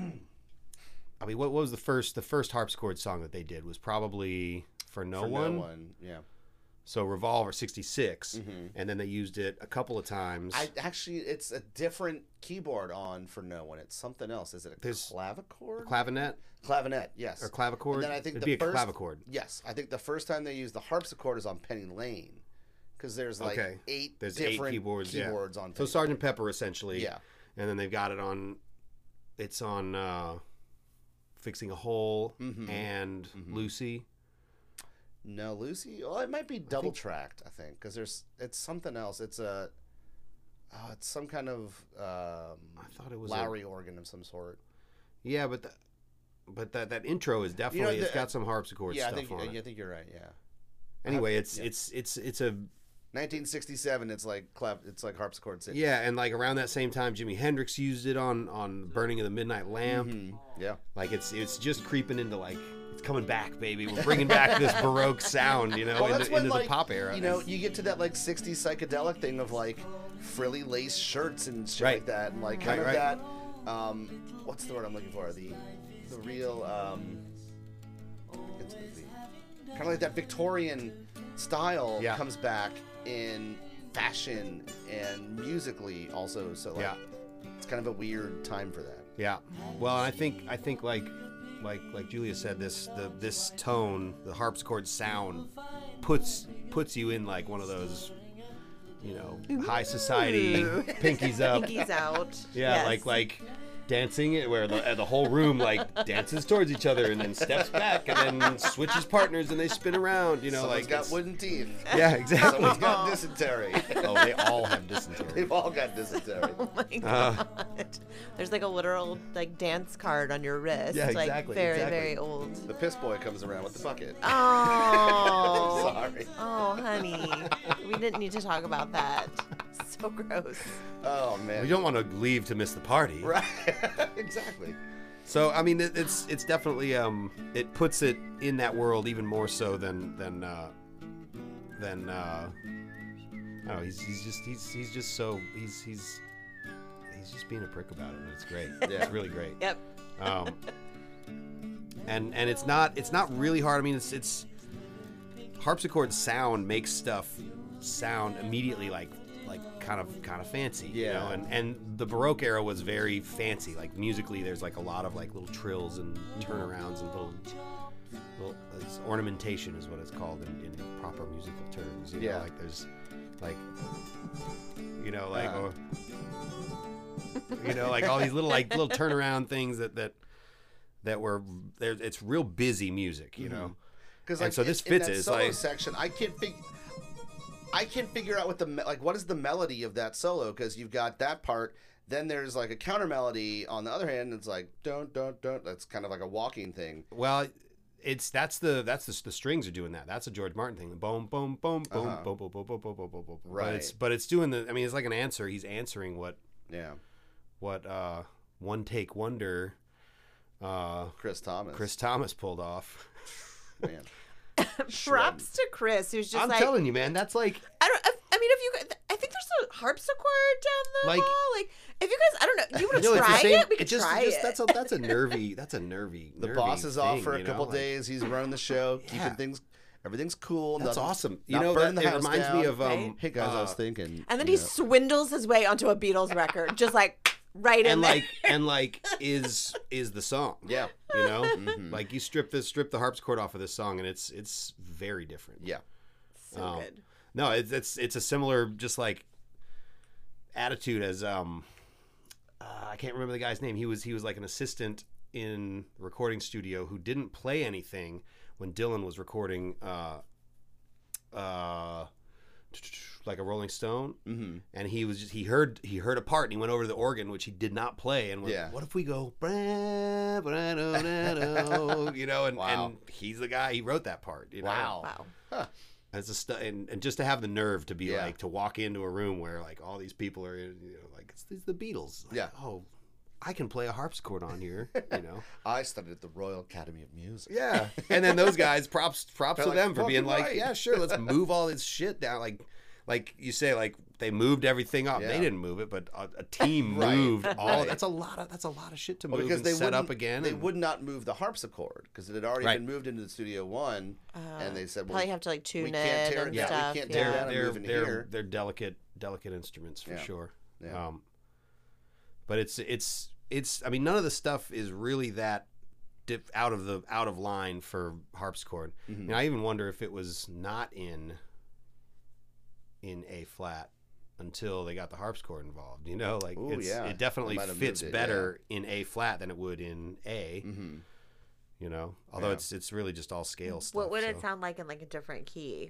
I mean what, what was the first the first harpsichord song that they did was probably For No For One. No one. Yeah. So Revolver sixty-six, Mhm. and then they used it a couple of times. I actually, it's a different keyboard on For No One. It's something else. Is it a There's- clavichord? Clavinet Clavinet. Yes. or clavichord. And then I think It'd the be a first, clavichord. Yes, I think the first time they used the harpsichord is on Penny Lane, because there's like Okay. eight There's eight different keyboards, yeah. keyboards on. So Penny Sergeant Pepper essentially. Yeah. And then they've got it on. It's on uh, Fixing a Hole Mhm. and Mhm. Lucy. No, Lucy. Well, it might be double tracked. I think because there's it's something else. It's a oh, it's some kind of um, I thought it was a- Lowry organ of some sort. Yeah, but the, but that that intro is definitely the- it's got some harpsichord yeah, I stuff think on I it. think you're right. Yeah. Anyway, it's yeah. it's it's it's a nineteen sixty-seven. It's like clav. It's like harpsichord city. yeah, and like around that same time, Jimi Hendrix used it on on Burning of the Midnight Lamp. Mhm. Yeah. Like it's it's just creeping into like it's coming back, baby. We're bringing back this Baroque sound, you know, Well, that's into, when, into like, the pop era. You know, you get to that like sixties psychedelic thing of like frilly lace shirts and shit Right. like that, and like kind Right, of right. that. Um, what's the word I'm looking for? The the real um, kind of like that Victorian style Yeah. comes back in fashion and musically also. So like, Yeah. it's kind of a weird time for that. Yeah. Well, I think I think like like like Julia said, this the this tone, the harpsichord sound, puts puts you in like one of those, you know, high society Ooh. pinkies up. Pinkies out. Yeah, Yes. like like dancing it where the, uh, the whole room like dances towards each other and then steps back and then switches partners and they spin around. You know, Someone's like got it's- wooden teeth. yeah, exactly. Someone's got dysentery. Oh, they all have dysentery. They've all got dysentery. Oh my Uh, god. There's like a literal like dance card on your wrist. Yeah, like exactly, very, exactly. very old. The piss boy comes around with the bucket. Oh. Sorry. Oh, honey. We didn't need to talk about that. So gross. Oh man. We don't want to leave to miss the party. Right. Exactly. So I mean, it, it's it's definitely um, it puts it in that world even more so than than uh, than uh, I don't know. He's he's just he's he's just so he's he's he's just being a prick about it, and it's great. Yeah. It's really great. Yep. Um, and and it's not it's not really hard. I mean, it's it's harpsichord sound makes stuff sound immediately like like kind of kind of fancy, you Yeah. know. And and the Baroque era was very fancy. Like musically, there's like a lot of like little trills and turnarounds and little little it's ornamentation is what it's called in, in proper musical terms. You Yeah. know, like there's like you know like Uh-huh. or, You know, like all these little like little turnaround things that that that were there. It's real busy music, you know. Because And like so this in, fits in it. that It's solo like- section, I can't figure. I can't figure out what the me- like what is the melody of that solo, because you've got that part, then there's like a counter melody on the other hand. It's like don't don't don't. That's kind of like a walking thing. Well, it's that's the that's the the strings are doing that. That's a George Martin thing. Boom, boom, boom, boom, Uh-huh. boom, boom, boom, boom, boom, boom, boom, boom. Right. But it's but it's doing the. I mean, it's like an answer. He's answering what Yeah, what uh One Take Wonder, uh Chris Thomas. Chris Thomas pulled off. man. Props to Chris, who's just I'm like, telling you, man. That's like I don't. I, I mean, if you, I think there's a harpsichord down the Like- hall. Like, if you guys, I don't know, you want to no, it's the try same. it? We it could just, try just it. that's a that's a nervy that's a nervy. The nervy boss is off thing, for a you know? couple Like, days. He's running the show, Yeah. keeping things, everything's cool. That's nothing- awesome. You not know, burning that, the it house reminds me down. of um. Right? Hey guys, I was uh, thinking. and then you he know, swindles his way onto a Beatles record, just like right in and there. like and like is is the song. yeah, You know, Mhm. like you strip this strip the harpsichord off of this song, and it's it's very different. yeah. so um, good. No, it's it's it's a similar just like attitude as um uh, I can't remember the guy's name. He was he was like an assistant in the recording studio who didn't play anything when Dylan was recording uh uh like a Rolling Stone, Mm-hmm. and he was just he heard he heard a part and he went over to the organ which he did not play and went, Yeah. what if we go bra, bra, do, da, do, you know, and, Wow. and he's the guy, he wrote that part, you know. Wow. Wow. As a stu- and, and just to have the nerve to be Yeah. like to walk into a room where like all these people are, you know, like it's, it's the Beatles. Like, Yeah. Oh, I can play a harpsichord on here, you know. I studied at the Royal Academy of Music. Yeah. And then those guys, props props They're to like, them for being "Fucking like, right." yeah, sure, let's move all this shit down. Like, like you say, like they moved everything up. Yeah. They didn't move it, but a, a team Right. moved all. Right. That's a lot of that's a lot of shit to Well, move because and they set up wouldn't- again. They and- would not move the harpsichord because it had already Right. been moved into the studio one, and they said, "Well, Probably have to like tune we it can't tear it and down. stuff. We can't tear yeah. it they're down and they're move in they're, here." they're delicate delicate instruments for Yeah. sure. Yeah. Um, but it's it's it's I mean none of the stuff is really that dip, out of the out of line for harpsichord. Mhm. You know, I even wonder if it was not in in A flat until they got the harpsichord involved. You know, like Ooh, it's, yeah. it definitely They might have fits moved it, better in A flat than it would in A. Mhm. You know, although Yeah. it's it's really just all scale stuff. What would it so. sound like in like a different key?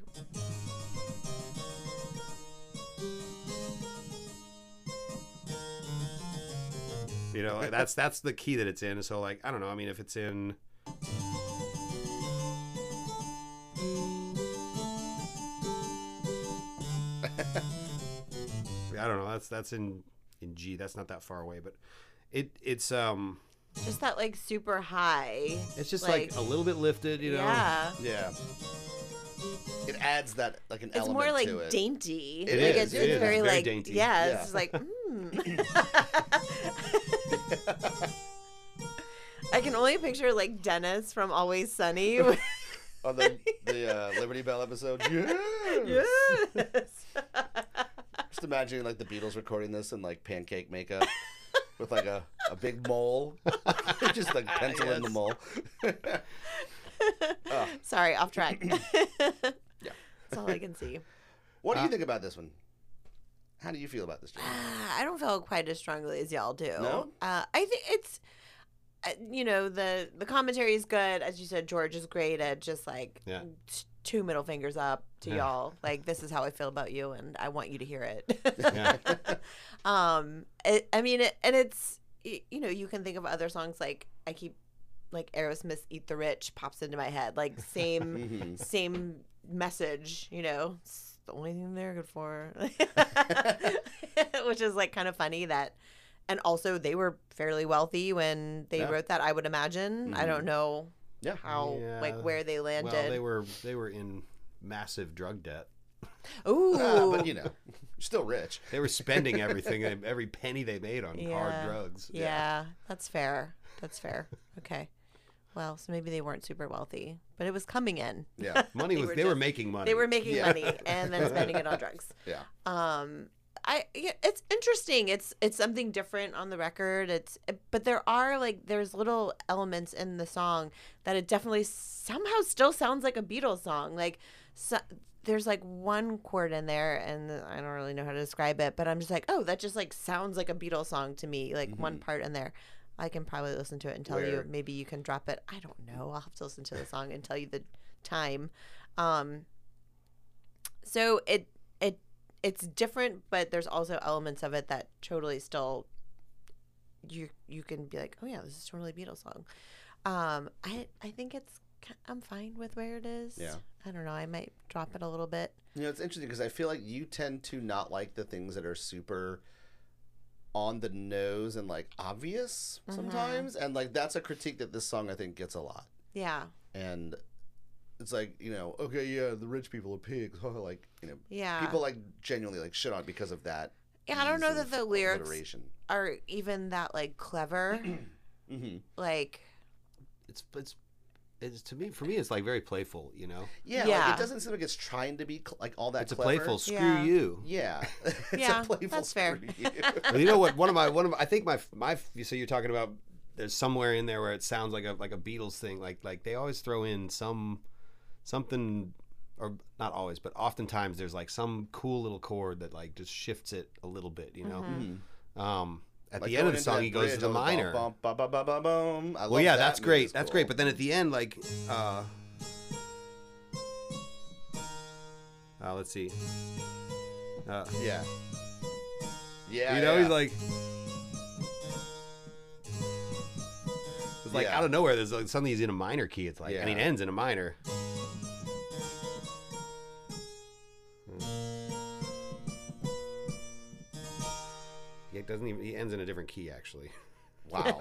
You know, like, that's that's the key that it's in. So like I don't know. I mean, if it's in I don't know. That's that's in in G. That's not that far away, but it it's um Just that like super high. it's just like, Like- a little bit lifted. You know. Yeah. Yeah. It adds that like an It's element more like to it. dainty. It like is, It's, it it's is. very Very like dainty. yeah, Yeah. It's just like mm. I can only picture like Dennis from Always Sunny. On the the uh, Liberty Bell episode. Yes. Yes. Just imagining like the Beatles recording this in like pancake makeup with like a, a big mole. Just like pencil in the Yes. mole. Oh, Sorry, off track. Yeah. That's all I can see. what do you Uh, think about this one? How do you feel about this, Jamie? I don't feel quite as strongly as y'all do. No? Uh, I think it's, uh, you know, the the commentary is good. As you said, George is great at just like Yeah. t- two middle fingers up to Yeah. y'all. Like, this is how I feel about you, and I want you to hear it. Yeah. um, it, I mean, it, and it's, y- you know, you can think of other songs like I keep, like Aerosmith's "Eat the Rich" pops into my head. Like same Mhm. same message, you know. It's the only thing they're good for. Which is like kind of funny that, and also they were fairly wealthy when they Yeah. wrote that, I would imagine. I Mhm. don't know Yeah. how, Yeah. like where they landed. Well, they were they were in massive drug debt. Ooh. Ah, but you know, still rich. They were spending everything, every penny they made on Yeah. hard drugs. Yeah, that's fair. That's fair. Okay. Well, so maybe they weren't super wealthy, but it was coming in. Yeah. Money They was were they were just- making money. They were making Yeah. money and then spending it on drugs. Yeah. Um, I yeah, it's interesting. It's it's something different on the record. It's but there are like there's little elements in the song that it definitely somehow still sounds like a Beatles song. Like so, there's like one chord in there, and I don't really know how to describe it, but I'm just like, oh, that just like sounds like a Beatles song to me. Like one part in there. I can probably listen to it and tell Where- you. Maybe you can drop it. I don't know. I'll have to listen to the song and tell you the time. Um, so it it it's different, but there's also elements of it that totally still you you can be like, oh yeah, this is totally a Beatles song. Um, I I think it's I'm fine with where it is. Yeah. I don't know. I might drop it a little bit. You know, it's interesting because I feel like you tend to not like the things that are super on the nose and like obvious sometimes, and like that's a critique that this song I think gets a lot. Yeah. And it's like, you know, okay, yeah, the rich people are pigs. like, you know, Yeah. people like genuinely like shit on it because of that. Yeah, I don't ease know of that the lyrics alliteration. are even that like clever. Mm-hmm. Like It's it's it's to me for me it's like very playful, you know. Yeah, Yeah. Like, it doesn't seem like it's trying to be cl- like all that. It's a clever. playful screw Yeah. you. Yeah, it's Yeah, a playful that's fair. screw you. Well, you know what? One of my one of my, I think my my so you're talking about there's somewhere in there where it sounds like a like a Beatles thing. Like like they always throw in some something, or not always, but oftentimes there's like some cool little chord that like just shifts it a little bit. You know. Mhm. Um, at Like the end of going the into song, that he goes to bridge the on minor. bum, bum, bum, bum, bum, bum. I Well, love yeah, that that's move. great. It's That's cool. great. But then at the end, like, uh, uh let's see. Uh, yeah, yeah, you know, yeah. he's like, it's like Yeah. out of nowhere. There's like suddenly he's in a minor key. It's like, and he Yeah. ends in a minor. He doesn't even. He ends in a different key actually. wow.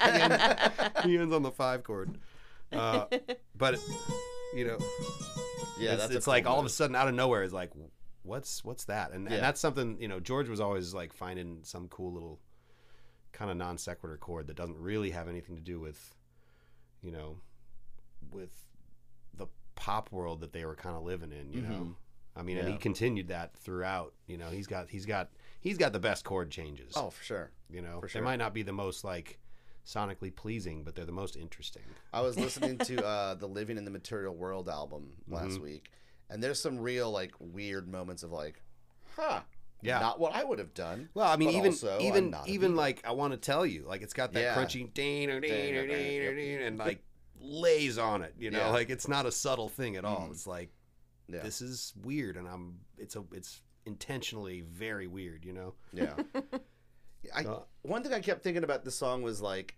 He ends on the five chord. Uh, but you know, Yeah, it's, that's a it's cool like all of a move. sudden out of nowhere it's like, what's what's that? And, Yeah. and that's something, you know, George was always like finding some cool little kind of non sequitur chord that doesn't really have anything to do with, you know, with the pop world that they were kind of living in, you know. Mhm. I mean, and Yeah. he continued that throughout. You know, he's got he's got he's got the best chord changes. Oh, for sure. you know, for they sure. might not be the most like sonically pleasing, but they're the most interesting. I was listening to uh, the Living in the Material World album last Mhm. week, and there's some real like weird moments of like, huh, Yeah. not what I would have done. Well, I mean, but even also, I'm even not a even Beatle. like I want to tell you, like it's got that Yeah. crunchy ding or ding or Ding, ding or yep. ding, and like lays on it. You know, Yeah. like it's not a subtle thing at all. Mm. It's like Yeah, this is weird, and I'm it's a it's intentionally very weird. You know. yeah. I Uh, one thing I kept thinking about this song was like,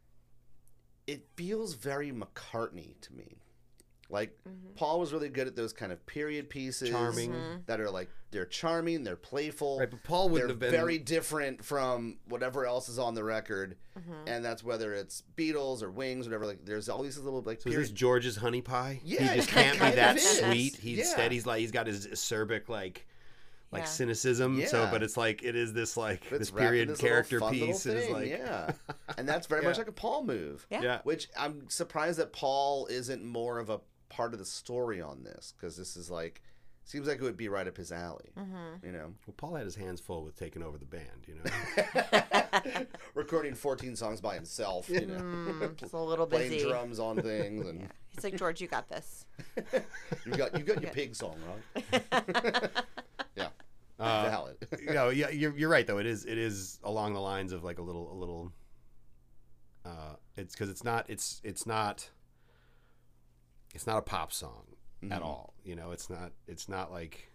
it feels very McCartney to me. Like Paul was really good at those kind of period pieces, Charming. that are like they're charming, they're playful, Right, but Paul wouldn't they're have been very different from whatever else is on the record, Mm-hmm. and that's whether it's Beatles or Wings, whatever. Like there's all these little like So is period. this George's honey pie? Yeah, he just it can't be kind that of is. sweet. He's Yeah. instead he's like he's got his acerbic like like Yeah. cynicism. So, Yeah. but it's like it is this like But this it's wrapped in period this little character fun little piece. It is thing, like yeah, and that's very much Yeah. like a Paul move. Yeah. yeah. Which I'm surprised that Paul isn't more of a part of the story on this, because this is like seems like it would be right up his alley. Mm-hmm. You know, Well, Paul had his hands full with taking over the band. You know. recording fourteen songs by himself. You know, Mm, it's a little playing busy. drums on things, and He's like, George, you got this. you got you got your pig song wrong. Yeah, Uh, valid. you know, yeah, you're you're right though. It is it is along the lines of like a little a little. Uh, it's because it's not it's it's not. It's not a pop song at Mhm. all. You know, it's not it's not like.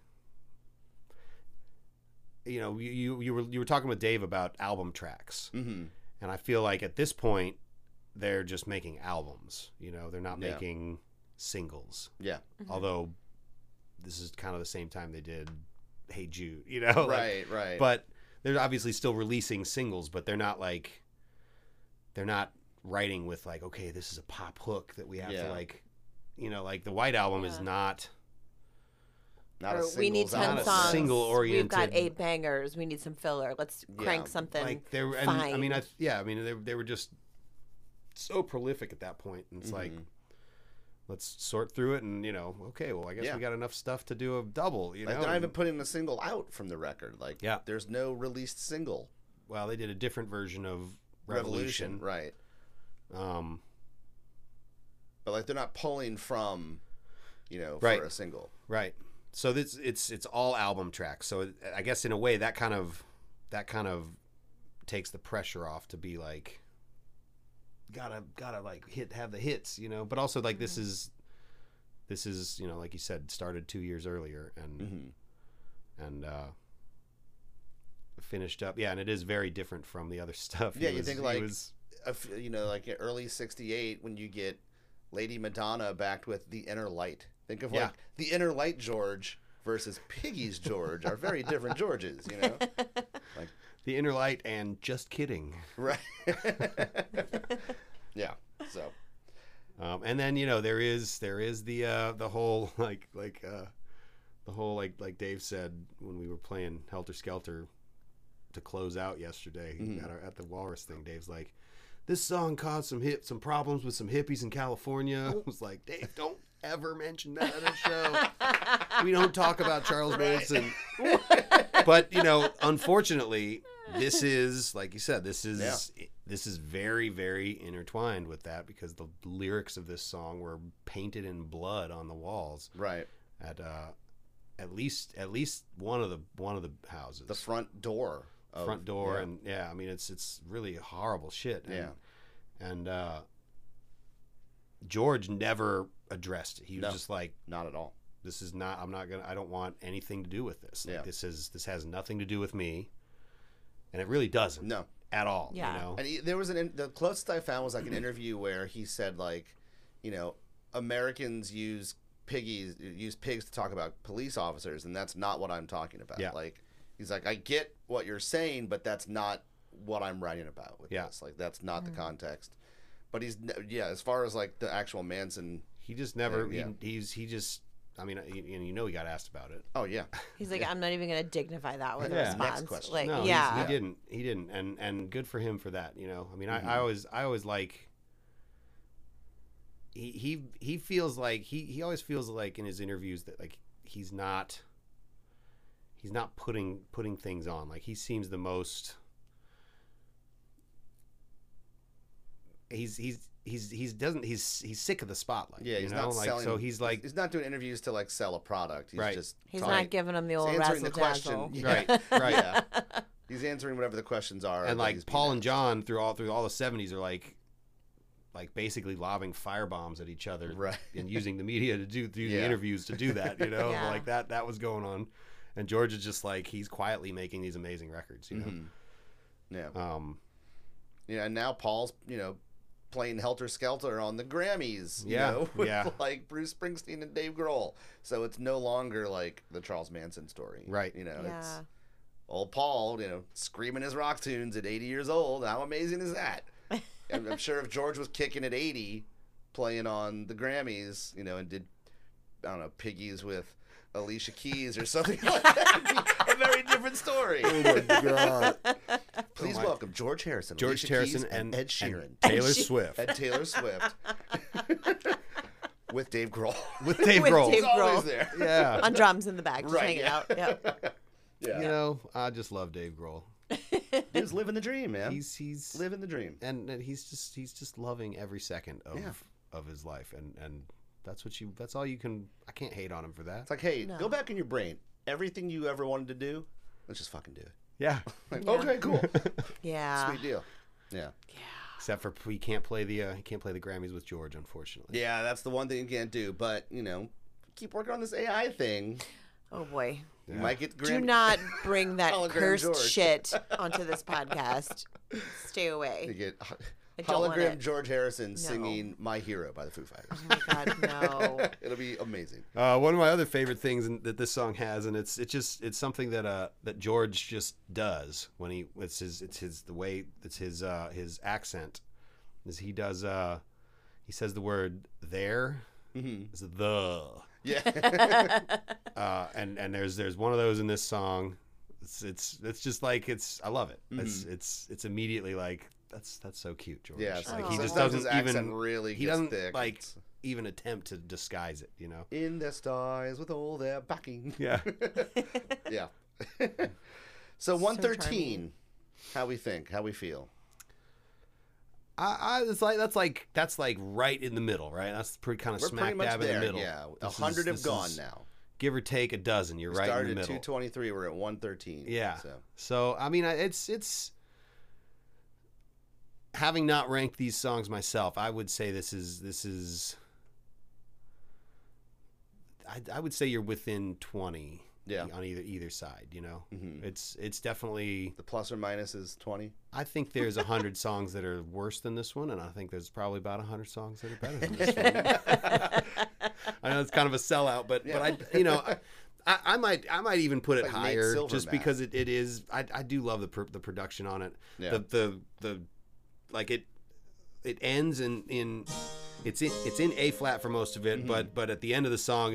You know, you you, you were you were talking with Dave about album tracks, Mm-hmm. and I feel like at this point, they're just making albums. You know, they're not Yeah. making singles. Yeah, Although, this is kind of the same time they did "Hey Jude." You know, like, right, right. but they're obviously still releasing singles, but they're not like they're not writing with like, okay, this is a pop hook that we have Yeah. to like, you know, like the White Album is Yeah. not. not a Or we need singles ten not a album. songs. single We've got oriented- eight bangers. We need some filler. Let's crank Yeah. something. Like they were, and, I mean, I fine. yeah, I mean, they they were just so prolific at that point, and it's like, Mhm. let's sort through it, and you know, okay, well, I guess Yeah. we got enough stuff to do a double, you Like know. they're not even and- putting a single out from the record. Like, Yeah. there's no released single. well, they did a different version of Revolution, right? um, But like they're not pulling from, you know, Right. for a single. Right. So this it's it's all album tracks. So it, I guess in a way that kind of that kind of takes the pressure off to be like gotta gotta like hit have the hits, you know. But also like this is this is you know like you said started two years earlier and Mm-hmm. and uh, finished up. Yeah, and it is very different from the other stuff. Yeah, He you was- think he like was, a f- you know, like in early sixty-eight when you get Lady Madonna backed with The Inner Light. Think of Yeah. like The Inner Light George versus Piggy's George are very different Georges, you know? Like, the Inner Light and Just Kidding. right. Yeah. So, Um, and then you know there is there is the uh, the whole like like uh, the whole like like Dave said when we were playing Helter Skelter to close out yesterday Mhm. at, our, at the Walrus thing. Dave's like, this song caused some hip some problems with some hippies in California. I was like, Dave, don't ever mention that at a show. We don't talk about Charles Manson. But you know, unfortunately, this is like you said. This is this is very very intertwined with that because the lyrics of this song were painted in blood on the walls right. at uh, at least at least one of the one of the houses, The front door. Of, front door, yeah. and yeah, I mean it's it's really horrible shit. And, Yeah. and uh, George never addressed it. He was No. just like, Not at all. this is not I'm not gonna I don't want anything to do with this. Like, Yeah. this is this has nothing to do with me, and it really doesn't No. at all. Yeah. You know? And he, there was an in, the closest I found was like an interview where he said like, you know, Americans use piggies use pigs to talk about police officers, and that's not what I'm talking about. Yeah. Like he's like, I get what you're saying, but that's not what I'm writing about with Yeah. this. Like that's not the context. But he's ne- yeah, as far as like the actual Manson. He just never. Yeah. He, he's he just. I mean, you, you know, he got asked about it. Oh yeah, He's like, I'm not even gonna dignify that with Yeah. a Next response. question. Like, No, he's- yeah. he didn't. He didn't, and and good for him for that. You know, I mean, Mhm. I, I always, I always like. He he he feels like he he always feels like in his interviews that like he's not. He's not putting putting things on. Like he seems the most. He's he's he's he's doesn't he's he's sick of the spotlight. yeah. you He's know? not like selling. so he's like he's not doing interviews to like sell a product. He's Right. just He's talking- not giving him the old he's answering razzle the question. dazzle. Yeah. right right. Yeah. He's answering whatever the questions are. And that like he's being Paul and asked. John through all through all the seventies are like like basically lobbing firebombs at each other Right. and using the media to do do the Yeah. interviews to do that, you know? Yeah. Like that that was going on. And George is just like he's quietly making these amazing records, you know. Mhm. Yeah. Um Yeah, and now Paul's, you know, playing Helter Skelter on the Grammys, you Yeah, know, with yeah. like Bruce Springsteen and Dave Grohl. So it's no longer like the Charles Manson story. Right. You know, it's Yeah. old Paul, you know, screaming his rock tunes at eighty years old. How amazing is that? I'm, I'm sure if George was kicking at eighty, playing on the Grammys, you know, and did, I don't know, Piggies with Alicia Keys or something like that, it'd be a very different story. Oh my god. Please Oh my- welcome George Harrison, George Alicia Harrison Keys, and Ed Sheeran. and Taylor Ed Sheeran. Swift And Taylor Swift with Dave Grohl. with Dave With Grohl. Dave He's always Grohl. there. Yeah. On drums in the back, just Right, hanging yeah. out. Yeah. Yeah. You know, I just love Dave Grohl. Dude's living the dream, man. He's he's living the dream. and, and he's just he's just loving every second of Yeah. of his life and and that's what you that's all you can I can't hate on him for that. It's like, hey, No. go back in your brain. Everything you ever wanted to do, let's just fucking do it. Yeah. Like, Yeah. okay, cool. Yeah. Sweet deal. Yeah. Except for he can't play the uh, he can't play the Grammys with George, unfortunately. Yeah, that's the one thing you can't do. But, you know, keep working on this A I thing. Oh boy. You Yeah. might get Do Grammy. not bring that Hologram cursed George. shit onto this podcast. Stay You away. get ho- I don't want hologram it. George Harrison singing "My Hero" by the Foo Fighters. Oh my god, no. It'll be amazing. Uh, one of my other favorite things in, that this song has, and it's it's just it's something that uh that George just does when he it's his it's his the way it's his uh his accent is he does uh he says the word there Mm-hmm. is the Yeah. uh and and there's there's one of those in this song. It's it's it's just like it's I love it. It's it's it's immediately like that's that's so cute, George. yeah. It's like like he just sometimes doesn't his accent even really he gets doesn't thick. like It's even attempt to disguise it, you know. in their styles with all their backing. Yeah. Yeah. So one So thirteen. How we think? How we feel? I, I it's like that's like that's like right in the middle, right? That's pretty kind of We're smack pretty much dab in there. the middle. Yeah. A This is- hundred have this gone is now. give or take a dozen. You're We right in started the at middle. two twenty-three. We're at one thirteen. Yeah. So So I mean, I- it's it's having not ranked these songs myself, I would say this is this is. I, I would say you're within twenty. Yeah. On either either side, you know, Mhm. it's it's definitely. the plus or minus is twenty. I think there's a hundred songs that are worse than this one, and I think there's probably about a hundred songs that are better than this one. I know it's kind of a sellout, but Yeah. but I you know. I, I might I might even put it Like Nate higher Silver just math. because it, it is I, I do love the pr- the production on it. Yeah. The the the like it it ends in in it's in it's in A flat for most of it, Mm-hmm. but but at the end of the song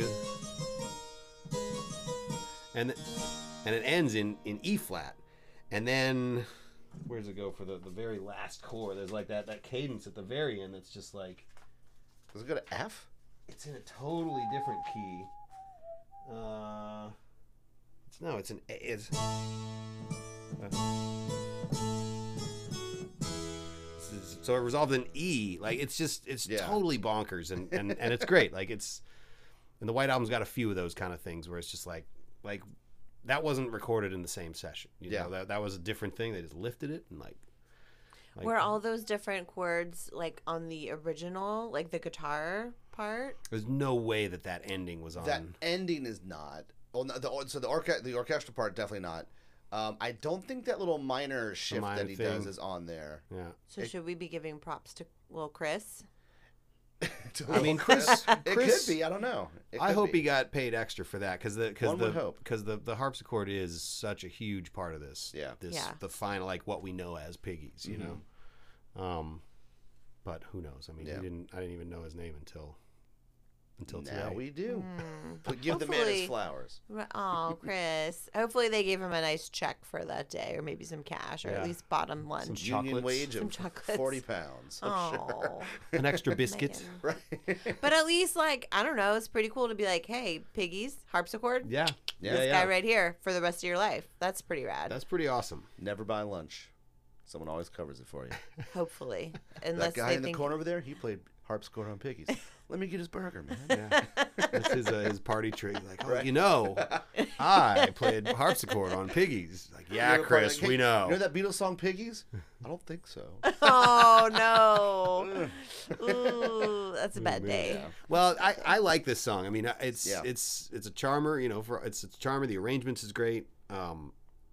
and and it ends in in E flat, and then where does it go for the the very last chord? There's like that that cadence at the very end that's just like Does it go to F? it's in a totally different key. Uh, it's no, it's an A. It's, uh, it's- so it resolved in E. Like it's just it's Yeah. totally bonkers, and, and and it's great. Like it's and the White Album's got a few of those kind of things where it's just like like that wasn't recorded in the same session. You Yeah. know, that that was a different thing. They just lifted it and like. like Were all those different chords like on the original, like the guitar part? There's no way that that ending was on. That ending is not. Well, no, the, so the orca- the orchestral part definitely not. Um, I don't think that little minor shift minor that he does thing. is on there. Yeah. So should we be giving props to little Chris? I mean, Chris. It Chris could be. I don't know. It I could hope be. he got paid extra for that because the because One the would hope. because the the harpsichord is such a huge part of this. Yeah. This Yeah. the final like what we know as Piggies, you know. Um, but who knows? I mean, Yeah. he didn't. I didn't even know his name until until Now today. we do. Mm. But give the man Hopefully- his flowers. Oh, Chris. Hopefully they gave him a nice check for that day, or maybe some cash, or Yeah. at least bought him lunch. Some Union chocolates. wage Some of chocolates. forty pounds. I'm sure. Oh, An extra biscuit. man. Right. But at least, like, I don't know, it's pretty cool to be like, hey, Piggies, harpsichord, Yeah. Yeah. Yeah. this yeah. guy right here for the rest of your life. That's pretty rad. That's pretty awesome. Never buy lunch. Someone always covers it for you. Hopefully, unless that guy they in the think corner over there, he played harpsichord on Piggies. Let me get his burger, man. Yeah. That's his uh, his party trick. Like, oh, Right. you know, I played harpsichord on Piggies. Like, You yeah, ever play, Chris, like, hey, we know. You know that Beatles song, Piggies? I don't think so. oh no, ooh, that's a bad day. Yeah. Well, I, I like this song. I mean, it's Yeah. it's it's a charmer. You know, for it's it's a charmer. The arrangements is great. Um,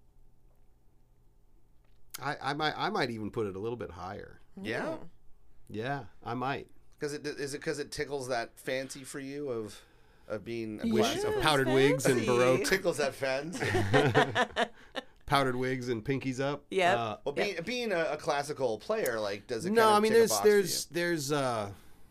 I I might I might even put it a little bit higher. Yeah. Yeah, I might. Because it is it because it tickles that fancy for you of of being a Wish classic- of powdered wigs and fancy. baroque, tickles that fence. powdered wigs and pinkies up. Yep. Uh, Well, being being a, a classical player, like, does it? no, kind of I mean tick a there's box for there's there's uh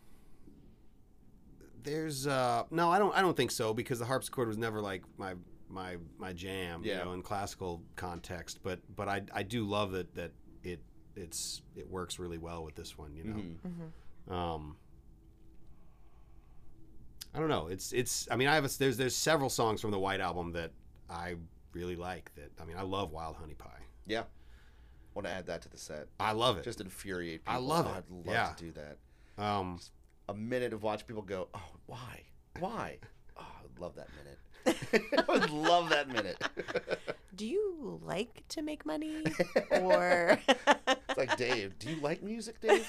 there's uh no I don't I don't think so because the harpsichord was never like my my my jam, Yeah. you know, in classical context. But but I I do love that that it it's it works really well with this one, you know. Mhm. Um, I don't know. It's it's. I mean, I have a, there's there's several songs from the White Album that I really like. That I mean, I love Wild Honey Pie. Yeah. Want to add that to the set? I love it. Just infuriate people. I love Oh, it. I'd love Yeah. to do that. Um, A minute of watch people go, oh, why, why? Oh, I would love that minute. I would love that minute. Do you like to make money, or It's like, Dave, do you like music, Dave?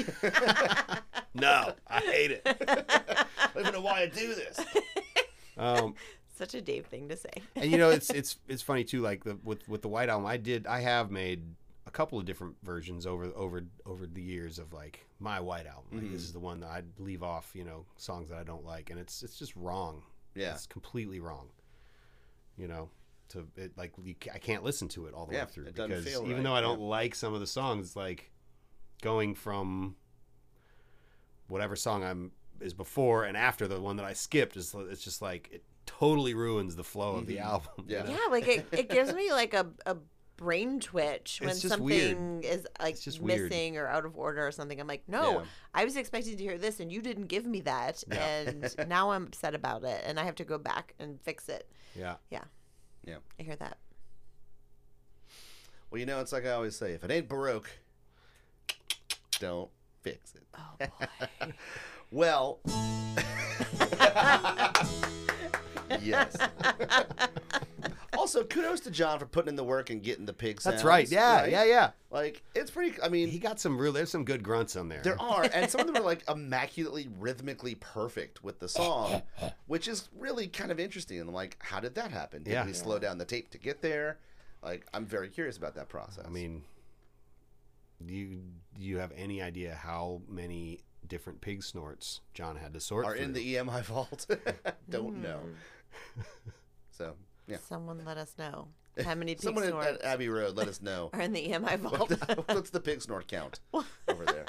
no, I hate it. I don't even know why I do this. Um, such a Dave thing to say? and you know, it's it's it's funny too. Like the with with the White Album, I did I have made a couple of different versions over over over the years of like my White Album. Like Mm-hmm. this is the one that I'd leave off, you know, songs that I don't like, and it's it's just wrong. Yeah. It's completely wrong. You know, to it like you, ca- I can't listen to it all the Yeah, way through it doesn't because feel even right, though I don't yeah. like some of the songs, it's like going from whatever song I'm is before and after the one that I skipped is it's just like it totally ruins the flow of the Mhm. album. you Yeah. know? Yeah, like it, it gives me like a, a brain twitch when It's just something is like It's just weird. missing or out of order or something. I'm like, no, Yeah. I was expecting to hear this and you didn't give me that, and now I'm upset about it and I have to go back and fix it. Yeah. Yeah, Yeah. I hear that. Well, you know, it's like I always say, if it ain't Baroque, don't fix it. Oh boy. Well, Yes. Also, kudos to John for putting in the work and getting the pig sounds. That's right. Yeah, right? yeah, yeah. Like, it's pretty, I mean, He got some real. There's some good grunts on there. there are, and some of them are like immaculately rhythmically perfect with the song, which is really kind of interesting. And I'm like, how did that happen? Did Yeah. we slow down the tape to get there? Like, I'm very curious about that process. I mean, do you do you have any idea how many different pig snorts John had to sort are through? in the E M I vault? Don't know. So, yeah. Someone let us know how many pig Someone at, snorts at Abbey Road, let us know. are in the E M I What vault. the- What's the pig snort count over there?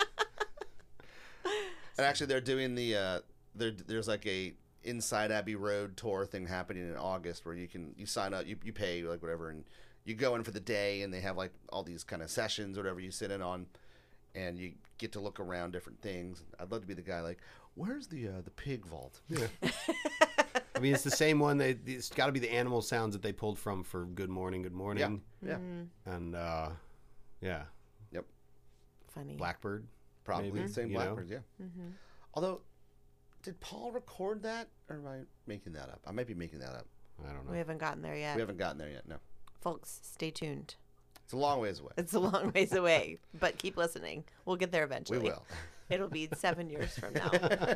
And actually, they're doing the uh, there. There's like a Inside Abbey Road tour thing happening in August where you can you sign up, you you pay like whatever, and you go in for the day, and they have like all these kind of sessions, or whatever you sit in on, and you get to look around different things. I'd love to be the guy like, where's the uh, the pig vault? Yeah. I mean, it's the same one. They it's got to be the animal sounds that they pulled from for Good Morning, Good Morning. Yeah, And uh, yeah, yep, Funny. Blackbird. probably Maybe, the same you know? Blackbirds. Yeah. Although, did Paul record that, or am I making that up? I might be making that up. I don't know. We haven't gotten there yet. We haven't gotten there yet. No, Folks, stay tuned. it's a long ways away. It's a long ways away, but keep listening. We'll get there eventually. We will. It'll be seven years from now.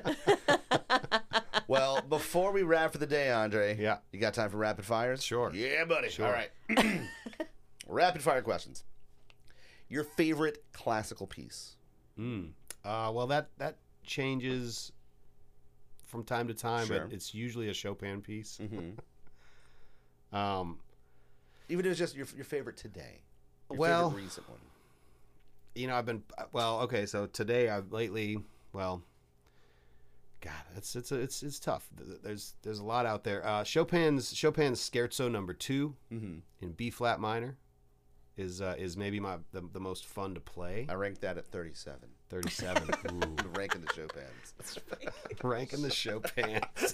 Well, before we wrap for the day, Andre, Yeah. you got time for rapid fires? Sure. Yeah, buddy. Sure. All right. Rapid fire questions. Your favorite classical piece? Mm. Uh, well, that that changes from time to time, Sure. but it's usually a Chopin piece. Mm-hmm. Um, Even if it's just your, your favorite today. Your Well- favorite recent one. you know, I've been well. Okay, so today I've lately, well, God, it's it's it's it's tough. There's there's a lot out there. Uh, Chopin's Chopin's Scherzo Number Two Mm-hmm. in B flat minor is uh, is maybe my the, the most fun to play. I ranked that at thirty-seven. thirty-seven. Ooh. Ranking the Chopins. Ranking the Chopins.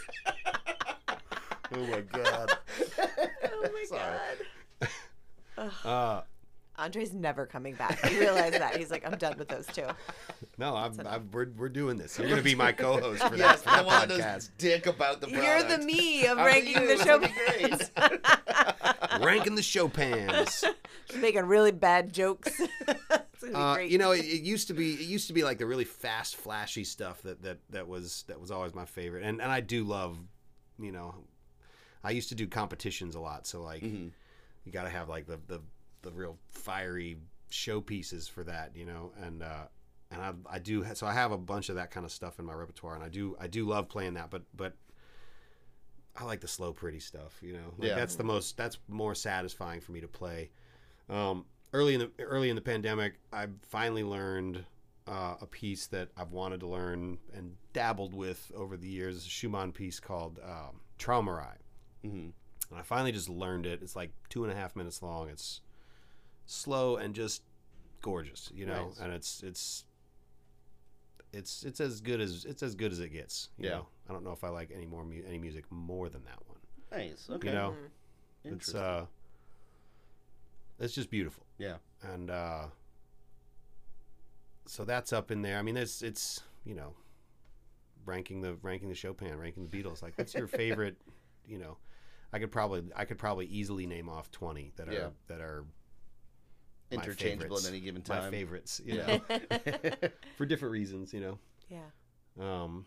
Oh, my God. Oh my Sorry. god. Uh, Andre's never coming back. You realize that. He's like, I'm done with those two. no, I'm, I'm we're we're doing this. You're gonna be my co-host for Yes, that, I for want that to podcast. dick about the You're product. the me of I'm ranking you, the it's show. gonna be great. Ranking the Chopins. Making really bad jokes. It's gonna be Uh, great. you know, it, it used to be it used to be like the really fast, flashy stuff that, that, that was that was always my favorite, and and I do love, you know, I used to do competitions a lot, so like Mm-hmm. you got to have like the, the the real fiery showpieces for that, you know, and uh, and I I do so I have a bunch of that kind of stuff in my repertoire, and I do I do love playing that, but but I like the slow, pretty stuff, you know. Like Yeah. that's the most that's more satisfying for me to play. Um, early in the early in the pandemic, I finally learned uh, a piece that I've wanted to learn and dabbled with over the years. A Schumann piece called um, Traumerei, Mm-hmm. and I finally just learned it. It's like two and a half minutes long. It's slow and just gorgeous, you know. Nice. And it's it's it's it's as good as it's as good as it gets. You Yeah. know? I don't know if I like any more mu- any music more than that one. Nice. Okay. You know, it's Interesting. uh, it's just beautiful. Yeah. And uh, so that's up in there. I mean, it's it's you know, ranking the ranking the Chopin, ranking the Beatles. Like, what's your favorite? You know, I could probably I could probably easily name off twenty that are Yeah. that are my Interchangeable at favorites. any given my time. favorites. You Yeah. know, for different reasons. You know. yeah. Um,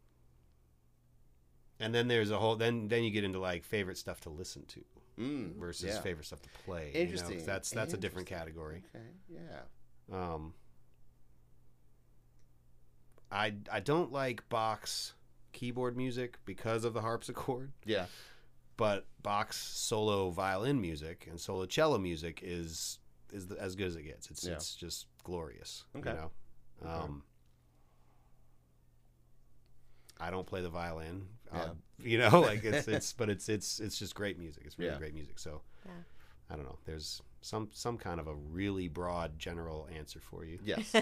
and then there's a whole then then you get into like favorite stuff to listen to Mm, versus yeah. favorite stuff to play. You know, 'cause Interesting. that's that's a different Interesting. category. Okay. Yeah. Um, I I don't like Bach's keyboard music because of the harpsichord, Yeah. but Bach's solo violin music and solo cello music is is the, as good as it gets. It's Yeah. it's just glorious. Okay. You know. Um, I don't play the violin. Yeah. Uh, you know, like it's it's but it's it's it's just great music. It's really Yeah. great music. So Yeah. I don't know. There's some some kind of a really broad general answer for you. Yes.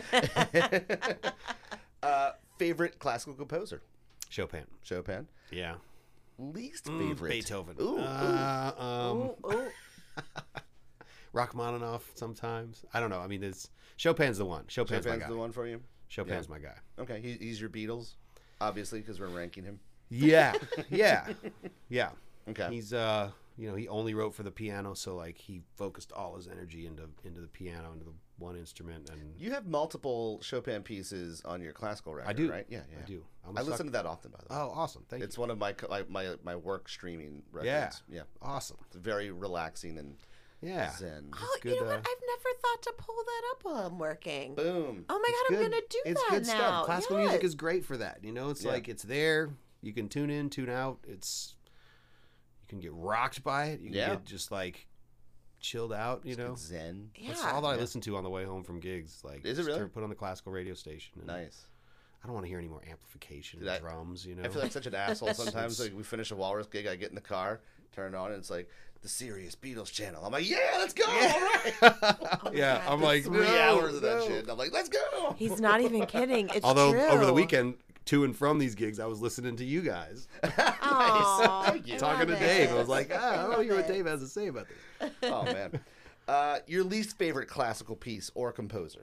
uh, favorite classical composer? Chopin. Chopin. Yeah. Least Mm, favorite? Beethoven. Ooh, ooh. Uh, um, Ooh, ooh. Rachmaninoff sometimes. I don't know. I mean, it's Chopin's the one. Chopin's, Chopin's my guy. the one for you? Chopin's Yeah. my guy. Okay. He, he's your Beatles, obviously, because we're ranking him. Yeah. Yeah. Yeah. Okay. He's uh, you know, he only wrote for the piano, so like he focused all his energy into into the piano, into the one instrument, and You have multiple Chopin pieces on your classical record, I do. right? Yeah, yeah. I do. I'm a I listen suck- to that often, by the way. Oh, awesome! Thank It's you. one of my, co- like my my work streaming records. Yeah. Yeah. Awesome. It's very relaxing and Yeah. zen. Oh, good, you know what? uh, I've never thought to pull that up while I'm working. Boom. Oh my It's god, I'm good. gonna do It's that good now. stuff. Classical music Yes. is great for that. You know, it's Yeah. like it's there. You can tune in, tune out. It's you can get rocked by it. You can Yeah. get just like chilled out. You It's know, good zen. that's Yeah. all that I Yeah. listen to on the way home from gigs. Like, Is it just really? turn- Put on the classical radio station. And Nice. I don't want to hear any more amplification Dude, and I- drums. You know, I feel like such an asshole sometimes. It's- Like we finish a Walrus gig, I get in the car, turn it on, and it's like the Sirius Beatles channel. I'm like, yeah, let's go. All right. Oh my yeah, God, I'm the like Three no, hours of that no. shit. And I'm like, let's go. He's not even kidding. It's Although true. over the weekend, to and from these gigs, I was listening to you guys Aw, Thank you. I talking to love Dave. I it. was like, ah, I I want to hear what love it. Dave has to say about this. Oh man. Uh, your least favorite classical piece or composer?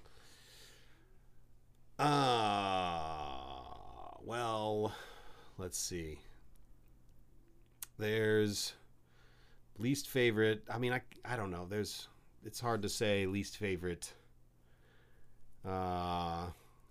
Uh, well, let's see. There's least favorite. I mean, I, I don't know. There's, it's hard to say least favorite. Uh,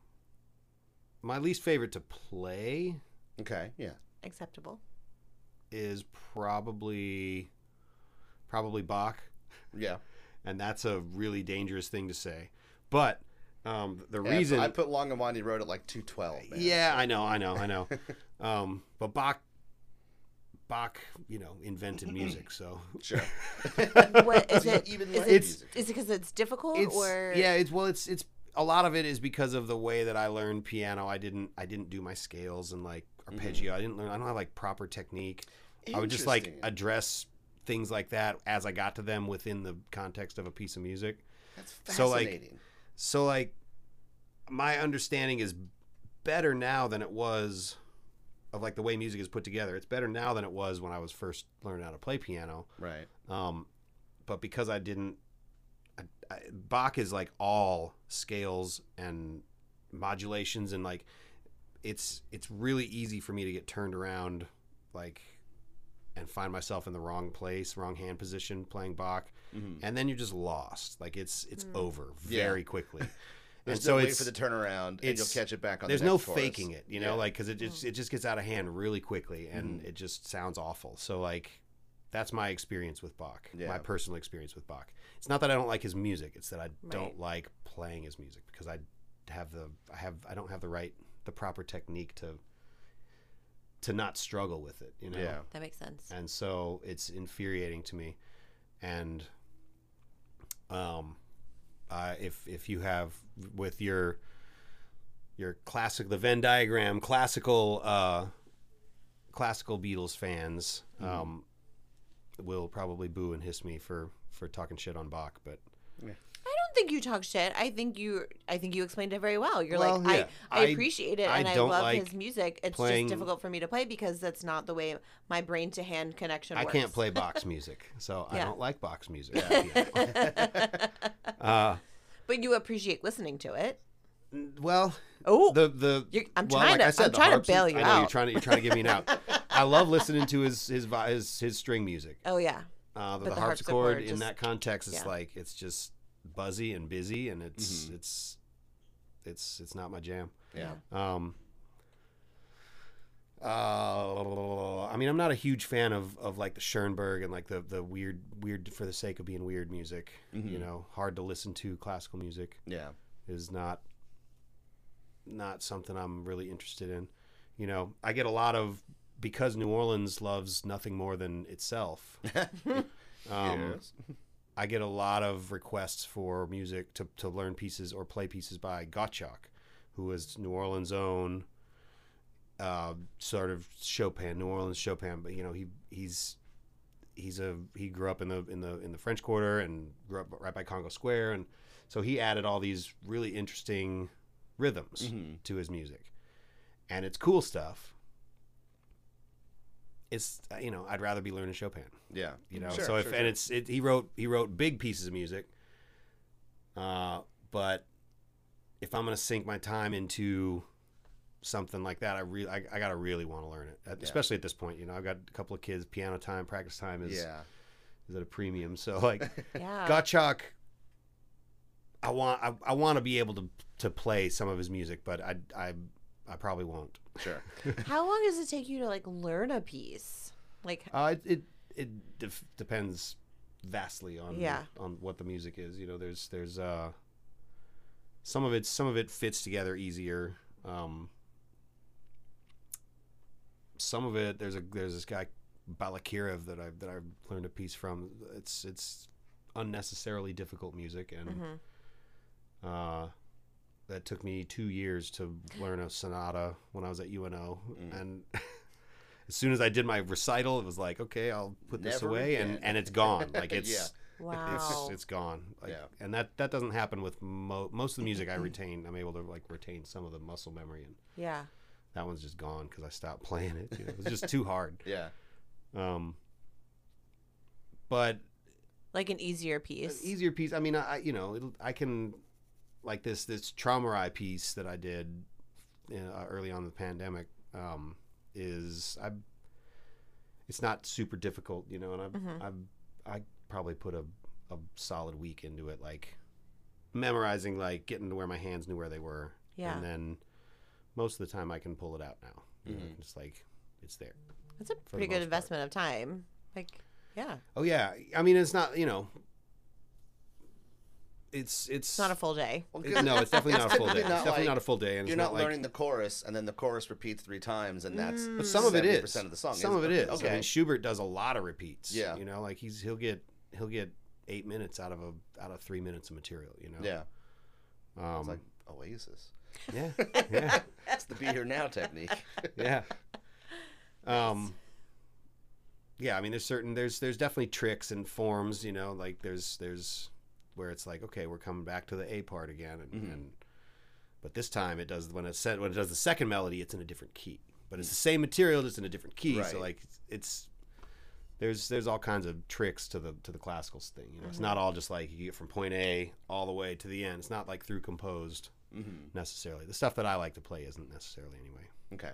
my least favorite to play Okay. Yeah. Acceptable. is probably, probably Bach. Yeah. And that's a really dangerous thing to say. But um, the Yeah, reason I put Long and Windy Road at like two twelve. Man. Yeah, I know, I know, I know. um, but Bach, Bach, you know, invented music, so Sure. What is So you it? even Is like it? music. Is it because it's difficult it's or? yeah, it's well, it's it's a lot of it is because of the way that I learned piano. I didn't I didn't do my scales and like arpeggio. I didn't learn. I don't have like proper technique. I would just like Interesting. address things like that as I got to them within the context of a piece of music. That's So, like, fascinating. So like my understanding is better now than it was of like the way music is put together. It's better now than it was when I was first learning how to play piano. Right. Um, but because I didn't, I, I, Bach is like all scales and modulations and like it's it's really easy for me to get turned around like and find myself in the wrong place, wrong hand position playing Bach, Mhm. and then you're just lost. Like it's it's over Yeah. very quickly. There's and so no wait it's for the turnaround, and you'll it's- catch it back on. there's the no next chorus. faking it, you know, Yeah. like because it just it just gets out of hand really quickly, and Mhm. it just sounds awful. So like, that's my experience with Bach, Yeah. my personal experience with Bach. It's not that I don't like his music; it's that I don't Right. like playing his music because I have the I have I don't have the right the proper technique to to not struggle with it, you know. Yeah. That makes sense. And so it's infuriating to me, and um, uh, if if you have with your your classic the Venn diagram classical uh, classical Beatles fans um, will probably boo and hiss me for for talking shit on Bach, but I don't think you talk shit. I think you. I think you explained it very well. You're Well, like, yeah. I, I I- appreciate it, I and I don't love like his music. It's playing- just difficult for me to play because that's not the way my brain to hand connection I works. can't play Bach's music, so I Yeah. don't like Bach's music. uh, But you appreciate listening to it. well, Oh, the the You're- I'm well, trying like to- I said, I'm the trying to harps- bail you I know you're out. trying to you're trying to give me an out. I love listening to his his vi- his, his string music. oh yeah. Uh, the, But the the harpsichord, harpsichord in just- that context, it's yeah. like it's just buzzy and busy, and it's Mhm. it's it's it's not my jam. Yeah. Um, uh, I mean, I'm not a huge fan of, of like the Schoenberg and like the, the weird weird for the sake of being weird music. Mhm. You know, hard to listen to classical music Yeah. is not not something I'm really interested in. You know, I get a lot of because New Orleans loves nothing more than itself. um, Yes. I get a lot of requests for music to, to learn pieces or play pieces by Gottschalk, who is New Orleans' own uh, sort of Chopin, New Orleans Chopin. But you know, he he's he's a he grew up in the in the in the French Quarter and grew up right by Congo Square, and so he added all these really interesting rhythms Mhm. to his music, and it's cool stuff. It's you know I'd rather be learning Chopin. Yeah. You know, Sure, so if sure, and sure. it's it, he wrote he wrote big pieces of music. Uh, but if I'm gonna sink my time into something like that, I really, I, I gotta really want to learn it, At- Yeah. especially at this point. You know, I've got a couple of kids. Piano time, practice time is Yeah. is at a premium. So like, Yeah. Gottschalk, I want, I, I want to be able to to play some of his music, but I, I, I probably won't. Sure. How long does it take you to like learn a piece? Like, Uh, it it, it def- depends vastly on Yeah. on what the music is. You know, there's there's uh some of it some of it fits together easier. Um, some of it there's a there's this guy Balakirev that I that I've learned a piece from. It's it's unnecessarily difficult music, and mhm. uh, that took me two years to learn a sonata when I was at U N O, Mm. and as soon as I did my recital, it was like, okay, I'll put this Never away, again. and, and it's gone. Like it's Yeah. Wow. it's it's gone. Like, Yeah. and that that doesn't happen with mo- most of the music I retain. I'm able to like retain some of the muscle memory, and Yeah. that one's just gone because I stopped playing it. You know, it was just too hard. Yeah. Um, but Like an easier an piece. easier piece. I mean, I you know it'll, I can like this this Traumerei piece that I did uh, early on in the pandemic um, is I. It's not super difficult, you know, and I've Mhm. I've I probably put a a solid week into it, like memorizing, like getting to where my hands knew where they were, Yeah. and then most of the time I can pull it out now. You know, Mhm. it's like it's there. That's a the pretty good most part. investment of time. Like, yeah. Oh yeah, I mean it's not you know. It's it's It's not a full day. Well, It- good. no, it's definitely not a full day. typically It's not definitely like- not a full day, and You're it's not not like learning the chorus, and then the chorus repeats three times, and that's Mm. but some of it is seventy percent of the song. Some of it is. I Okay. mean, Schubert does a lot of repeats. Yeah. you know, like he's he'll get he'll get eight minutes out of a out of three minutes of material. You know. Yeah. Um, It's like Oasis. yeah, yeah, It's the be here now technique. yeah. Um. Yeah, I mean, there's certain there's there's definitely tricks and forms. You know, like there's there's where it's like, okay, we're coming back to the A part again, and, Mhm. and but this time it does when it said when it does the second melody, it's in a different key, but it's the same material, just in a different key. Right. So like it's there's there's all kinds of tricks to the to the classicals thing. You know, it's not all just like you get from point A all the way to the end. It's not like through composed hmm necessarily. The stuff that I like to play isn't necessarily anyway. Okay.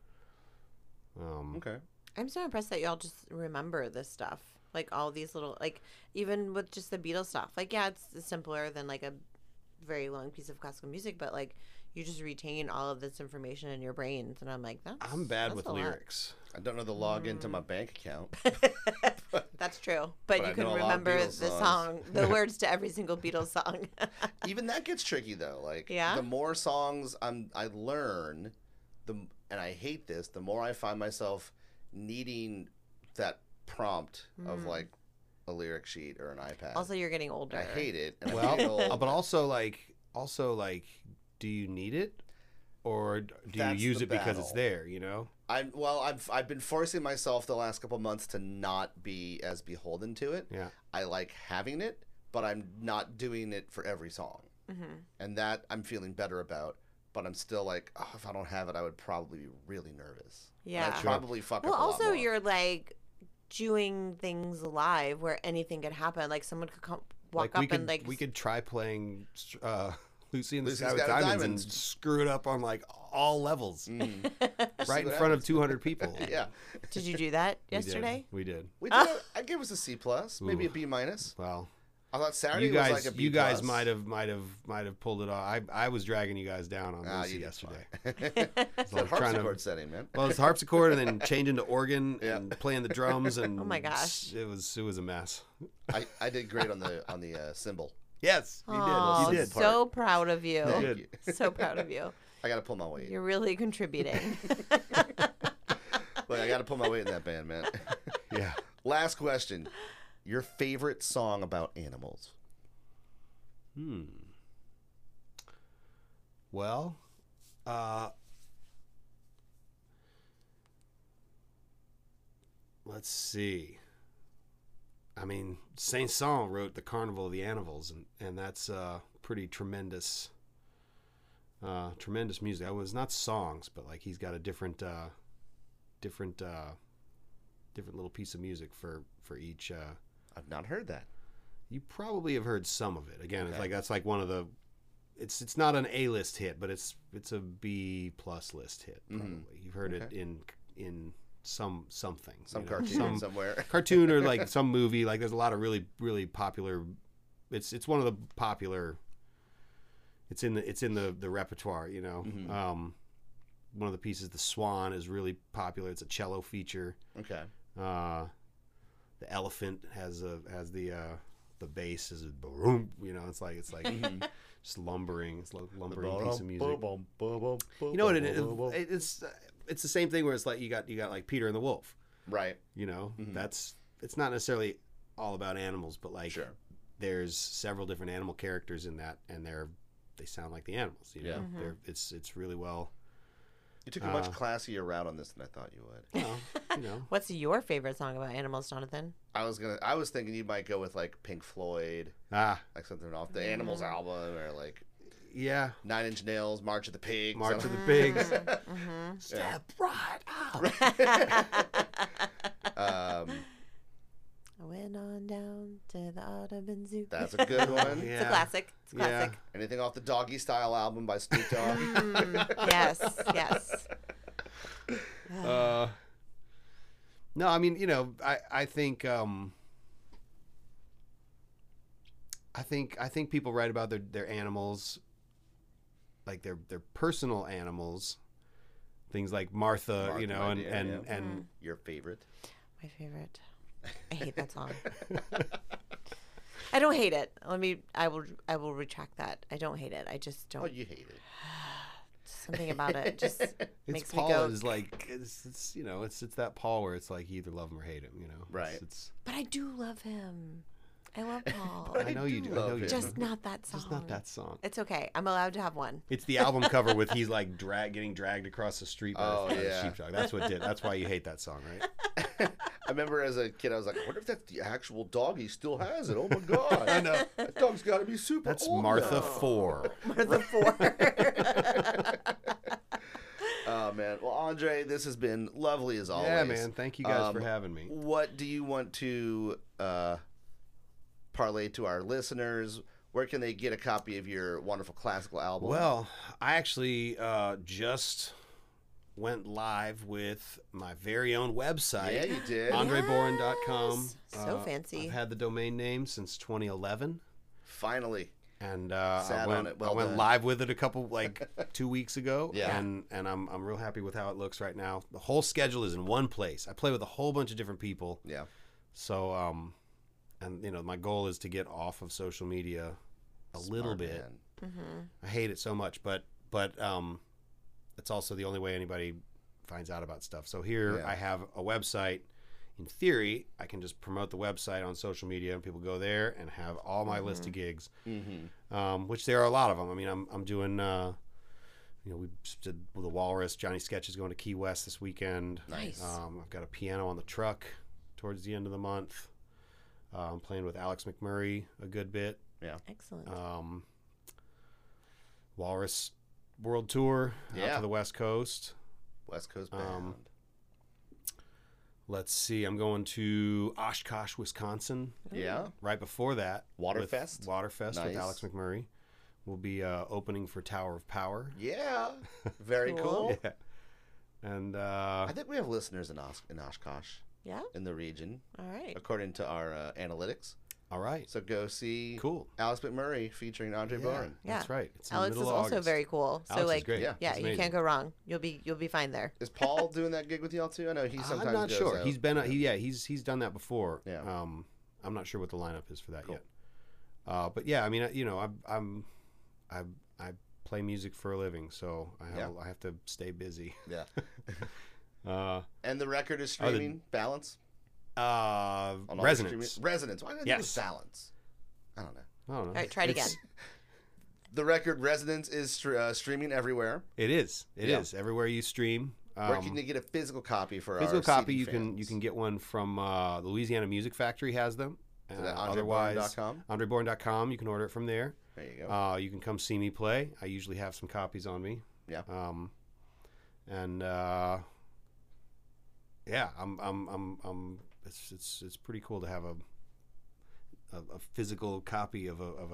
Um, Okay. I'm so impressed that y'all just remember this stuff. Like all these little, like even with just the Beatles stuff. Like, yeah, it's simpler than like a very long piece of classical music, but like you just retain all of this information in your brains. And I'm like, that's I'm bad that's with a lot. lyrics. I don't know the login to my bank account. That's true. But, But I you can know a lot of remember Beatles the songs. song, the words to every single Beatles song. Even that gets tricky though. Like, Yeah? the more songs I'm I learn, the and I hate this. The more I find myself needing that prompt of Mm. like a lyric sheet or an iPad. Also, you're getting older. I hate it. And when I get Well, old, but also like also like, do you need it, or do That's you use the it because it's battle. there? You know. I'm well. I've I've been forcing myself the last couple months to not be as beholden to it. Yeah. I like having it, but I'm not doing it for every song, hmm and that I'm feeling better about. But I'm still like, oh, if I don't have it, I would probably be really nervous. And Yeah. I'd probably fuck Well, up a lot also, more. you're like doing things live where anything could happen. Like someone could come walk like up we could and like we could try playing uh, Lucy and the Lucy Sky and with the Sky with Diamonds, Diamonds. and screw it up on like all levels, Mm. Just right see in what front of happens. two hundred people. Yeah, Did you do that We did. yesterday? We did. we did. it. I give us a C plus, maybe a Ooh. B minus. Well, I thought Saturday you guys, was like a B you guys plus. might have, might have, might have pulled it off. I, I was dragging you guys down on Ah, Lucy you did yesterday. fine. It's That like trying harpsichord to, setting, man. well, it's harpsichord and then changing to organ Yeah. and playing the drums and Oh my gosh. it was it was a mess. I, I did great on the on the uh, cymbal. Yes, you Aw, did. You did. So proud of you. Thank did. you. So proud of you. I got to pull my weight. You're really contributing. Look, I got to pull my weight in that band, man. Yeah. Last question: your favorite song about animals? Hmm. Well, uh, let's see. I mean, Saint-Saëns wrote the Carnival of the Animals, and, and that's uh, pretty tremendous, uh, tremendous music. It was not songs, but like he's got a different, uh, different, uh, different little piece of music for for each. Uh, I've not heard that. You probably have heard some of it. Again, it's Okay. like that's like one of the. it's it's not an A-list hit, but it's it's a B plus list hit. Probably Mhm. you've heard it Okay. in in some something, Some you know, cartoon some somewhere. cartoon or like some movie. Like there's a lot of really really popular. It's it's one of the popular. It's in the it's in the the repertoire, you know. Mhm. Um, one of the pieces, the Swan, is really popular. It's a cello feature. Okay. Uh, the Elephant has a has the uh, the bass is a boom. You know, it's like it's like Mhm. just lumbering. It's like lumbering piece of music. You know what it is? It, it's it's the same thing where it's like you got you got like Peter and the Wolf. Right. You know, Mhm. that's it's not necessarily all about animals, but like Sure. there's several different animal characters in that, and they're they sound like the animals. You know, Yeah. Mhm. they're it's it's really well. You took a much Uh, classier route on this than I thought you would. You know, you know. What's your favorite song about animals, Jonathan? I was gonna. I was thinking you might go with like Pink Floyd, Ah, like something off the Animals album, or like yeah. Nine Inch Nails, March of the Pigs. March of something- the Pigs. Mm-hmm. Step right up. um, I went on down to the Audubon Zoo. that's a good one. Yeah. It's a classic. It's a Yeah. classic. Anything off the Doggy Style album by Snoop Dogg? Mm, yes, yes. Uh, no, I mean, you know, I I think um, I think I think people write about their, their animals, like their their personal animals, things like Martha, Martha, you know, my and dear, and yeah. and Your favorite? My favorite. I hate that song. I don't hate it. Let me. I will. I will retract that. I don't hate it. I just don't. Oh, you hate it. Something about it just it's makes Paul me go. is like it's, it's you know it's it's that Paul where it's like you either love him or hate him, you know. It's- Right. It's, But I do love him. I love Paul. But I know you do do. I love know you him. do. Just not that song. Just not that song. It's okay. I'm allowed to have one. It's the album cover with he's like drag getting dragged across the street by, Oh, the, by the yeah. sheepdog. That's what did. That's why you hate that song, right? I remember as a kid, I was like, I wonder if that's the actual dog. He still has it. Oh my god! I know that dog's got to be super. That's old Martha now. Four. The four. Oh man. Well, Andre, this has been lovely as always. Yeah, man. Thank you guys for Um, having me. What do you want to uh, parlay to our listeners? Where can they get a copy of your wonderful classical album? Well, I actually uh, just went live with my very own website. yeah, you did. andre boren dot com. Yes. So fancy. I've had the domain name since twenty eleven. Finally. And uh, Sat I on went, it. Well I went done. live with it a couple like two weeks ago, Yeah. and and I'm I'm real happy with how it looks right now. The whole schedule is in one place. I play with a whole bunch of different people, Yeah. so um, and you know my goal is to get off of social media a little Smart bit. man. Mm-hmm. I hate it so much, but but um, it's also the only way anybody finds out about stuff. So here Yeah. I have a website. In theory, I can just promote the website on social media, and people go there and have all my list of gigs, Mm-hmm. um, which there are a lot of them. I mean, I'm I'm doing, uh, you know, we did the Walrus. Johnny Sketch is going to Key West this weekend. Nice. Um, I've got a piano on the truck towards the end of the month. Uh, I'm playing with Alex McMurray a good bit. Excellent. Um, Walrus World Tour out Yeah. to the West Coast. West Coast Um, Bound. Let's see. I'm going to Oshkosh, Wisconsin. yeah. Right before that, with Waterfest? Waterfest Nice. with Alex McMurray. We'll be uh, opening for Tower of Power. Yeah. Very Cool. cool. Yeah. And uh, I think we have listeners in, Os- in Oshkosh, Yeah. in the region, All right. according to our uh, analytics. all right, So go see cool. Alex McMurray featuring Andre Yeah, Boren. that's Yeah. right. It's in Alex the is middle of also August. very cool. So Alex like, is great. Yeah. yeah, He's you amazing. can't go wrong. You'll be you'll be fine there. Is Paul doing that gig with y'all too? I know he sometimes I'm not goes sure. out. He's been. He, yeah, he's he's done that before. Yeah. Um, I'm not sure what the lineup is for that Cool. yet. Uh, but yeah, I mean, you know, I'm I'm I I play music for a living, so I have Yeah. I have to stay busy. Yeah. Uh, And the record is Oh, the- streaming Balance uh, on all the Resonance. streaming- Resonance. Why did I Yes. do Balance? I don't know. I don't know. All right, try it It's- again. The record Resonance is str- uh, streaming everywhere. It is. It is Yeah. everywhere you stream. Um, Where can you get a physical copy for physical our copy? C D You can you fans? can get one from uh, the Louisiana Music Factory has them. Is Uh, that andre boren otherwise, dot com? andre boren dot com. You can order it from there. There you go. Uh, you can come see me play. I usually have some copies on me. Yeah. Um, and uh, yeah, I'm, I'm, I'm, I'm. It's, it's, it's pretty cool to have a, a, a physical copy of a, of a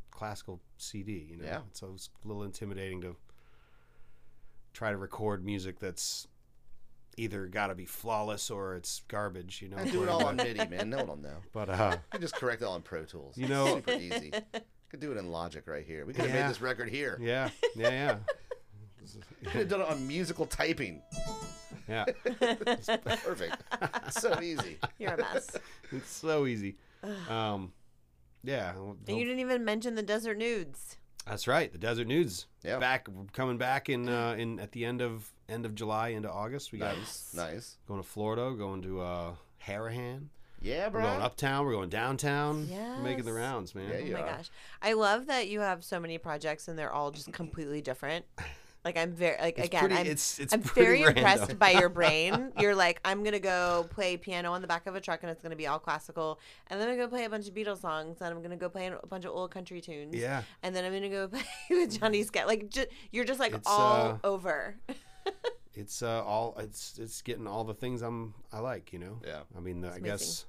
classical C D. You know, Yeah. so it's a little intimidating to try to record music that's either got to be flawless or it's garbage. You know, I do it all on MIDI, man. No one will know. But uh, I just correct it all in Pro Tools. You know- super easy. Could do it in Logic right here. We could have Yeah. made this record here. yeah, yeah, yeah, Could have done it on musical typing. yeah. Perfect. so easy. You're a mess. It's so easy. Um, yeah, well, And you didn't even mention the Desert Nudes. that's right. The Desert Nudes. Yeah. Back coming back in uh, in at the end of end of July into August. We got Nice. Nice. going to Florida, going to uh, Harahan. Yeah, We're bro. going uptown. We're going downtown. We're making the Yes. rounds, man. Yeah, Oh you my are. gosh. I love that you have so many projects and they're all just completely different. Like I'm very like It's again pretty- I'm it's- it's I'm pretty very random. impressed by your brain. You're like I'm gonna go play piano on the back of a truck and it's gonna be all classical, and then I'm gonna go play a bunch of Beatles songs, and I'm gonna go play a bunch of old country tunes. Yeah. And then I'm gonna go play with Johnny Scott. Like ju- you're just like It's, all uh, over. It's uh, all it's it's getting all the things I'm I like, you know. Yeah. I mean, the, I It's guess.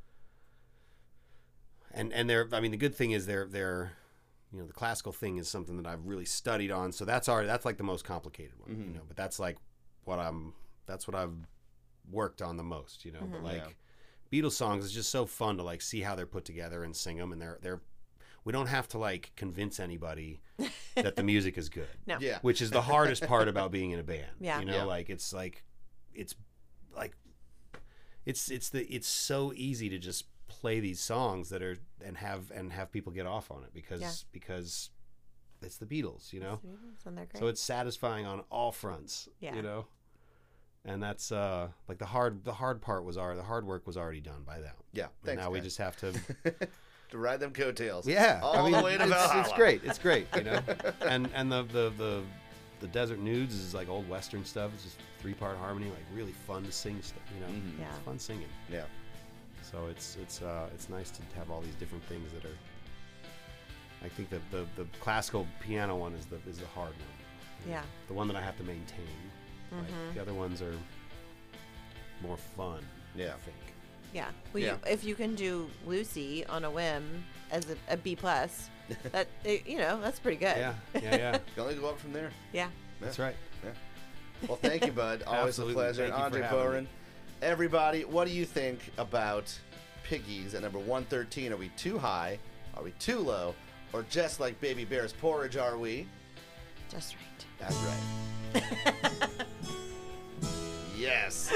And and they're I mean the good thing is they're they're you know the classical thing is something that I've really studied on, so that's already that's like the most complicated one, Mm-hmm. you know. But that's like what I'm that's what I've worked on the most, you know. But like Beatles songs is just so fun to like see how they're put together and sing them, and they're they're we don't have to like convince anybody that the music is good. No. Yeah. Which is the hardest part about being in a band. Yeah. You know, Yeah. like it's like it's like it's it's the it's so easy to just play these songs that are and have and have people get off on it because Yeah. because it's the Beatles, you know. And they're great. So it's satisfying on all fronts. Yeah. You know. And that's uh like the hard the hard part was our the hard work was already done by them. Yeah. And Thanks, now we guys. just have to to ride them coattails. yeah, All I mean, the way to it's, Valhalla. it's great. It's great, you know. and and the, the the the Desert Nudes is like old Western stuff. It's just three part harmony, like really fun to sing stuff. You know, Mhm. Yeah. it's fun singing. Yeah. So it's it's uh it's nice to have all these different things that are. I think that the the classical piano one is the is the hard one. Yeah. The one that I have to maintain. Like Mhm. the other ones are more fun. Yeah. I think. Yeah. Well, Yeah. You, if you can do Lucy on a whim as a, a B plus, that it, you know that's pretty good. Yeah. Yeah. Yeah. You can only go up from there. Yeah. That's right. Well, thank you, bud. Always a Absolutely. pleasure. Thank you for Andre having me. Boren. Everybody, what do you think about Piggies at number one thirteen? Are we too high? Are we too low? Or just like Baby Bear's Porridge, are we? Just right. That's right. Yes.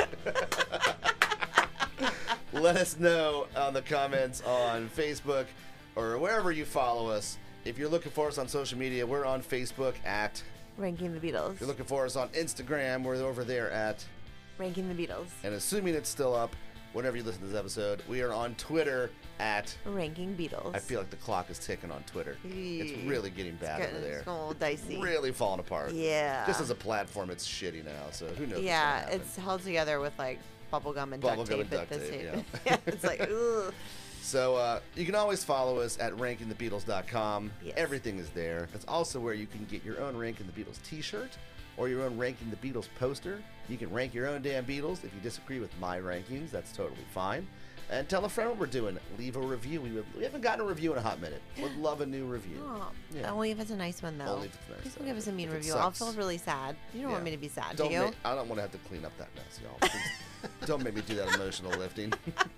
Let us know on the comments on Facebook or wherever you follow us. If you're looking for us on social media, we're on Facebook at. Ranking the Beatles. If you're looking for us on Instagram, we're over there at. Ranking the Beatles. And assuming it's still up, whenever you listen to this episode, we are on Twitter at. Ranking Beatles. I feel like the clock is ticking on Twitter. It's Eee. really getting bad Getting- over there. It's going a little dicey. Really falling apart. Yeah. Just as a platform, it's shitty now. So who knows? yeah, what's gonna it's held together with like bubble gum and Bubble duct gum tape and at duct this tape, tape. yeah. It's like, ugh. So uh, you can always follow us at ranking the beatles dot com. Yes. Everything is there. That's also where you can get your own Ranking the Beatles t-shirt or your own Ranking the Beatles poster. You can rank your own damn Beatles. If you disagree with my rankings, that's totally fine. And tell a friend what we're doing. Leave a review. We, would, we haven't gotten a review in a hot minute. Would love a new review. Oh, Yeah. Only if it's a nice one, though. Only if it's nice, Please don't though. give us a mean If it review. I'll sucks. feel really sad. You don't Yeah. want me to be sad, Don't do you? make, I don't want to have to clean up that mess, y'all. Please don't make me do that emotional lifting.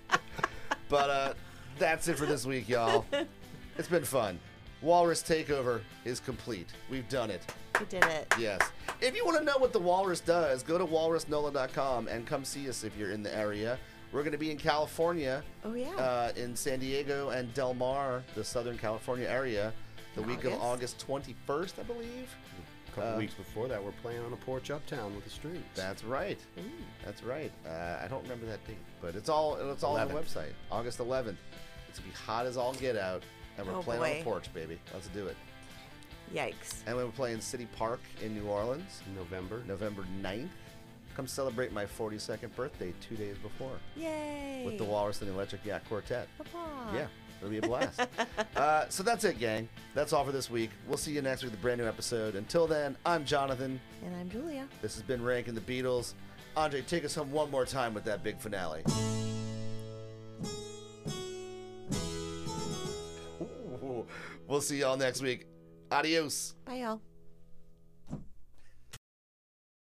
But uh, that's it for this week, y'all. It's been fun. Walrus Takeover is complete. We've done it. We did it. Yes. If you want to know what the Walrus does, go to walrus nola dot com and come see us if you're in the area. We're going to be in California, Oh, yeah. uh, in San Diego and Del Mar, the Southern California area, the In week of August? August twenty-first, I believe. A couple Uh, weeks before that, we're playing on a porch uptown with the Strings. That's right. Ooh. That's right. Uh, I don't remember that date, but it's all it's all on the eleventh. website. August eleventh. It's gonna be hot as all get out, and we're Oh, playing on boy. the porch, baby. Let's do it. Yikes. And we're playing City Park in New Orleans, in November. November ninth. Come celebrate my forty-second birthday two days before Yay. with the Walrus and the Electric Yacht Quartet. Papa. Yeah, it'll be a blast. uh, so that's it, gang. That's all for this week. We'll see you next week with a brand new episode. Until then, I'm Jonathan. And I'm Julia. This has been Ranking the Beatles. Andre, take us home one more time with that big finale. Ooh, We'll see y'all next week. Adios. Bye, y'all.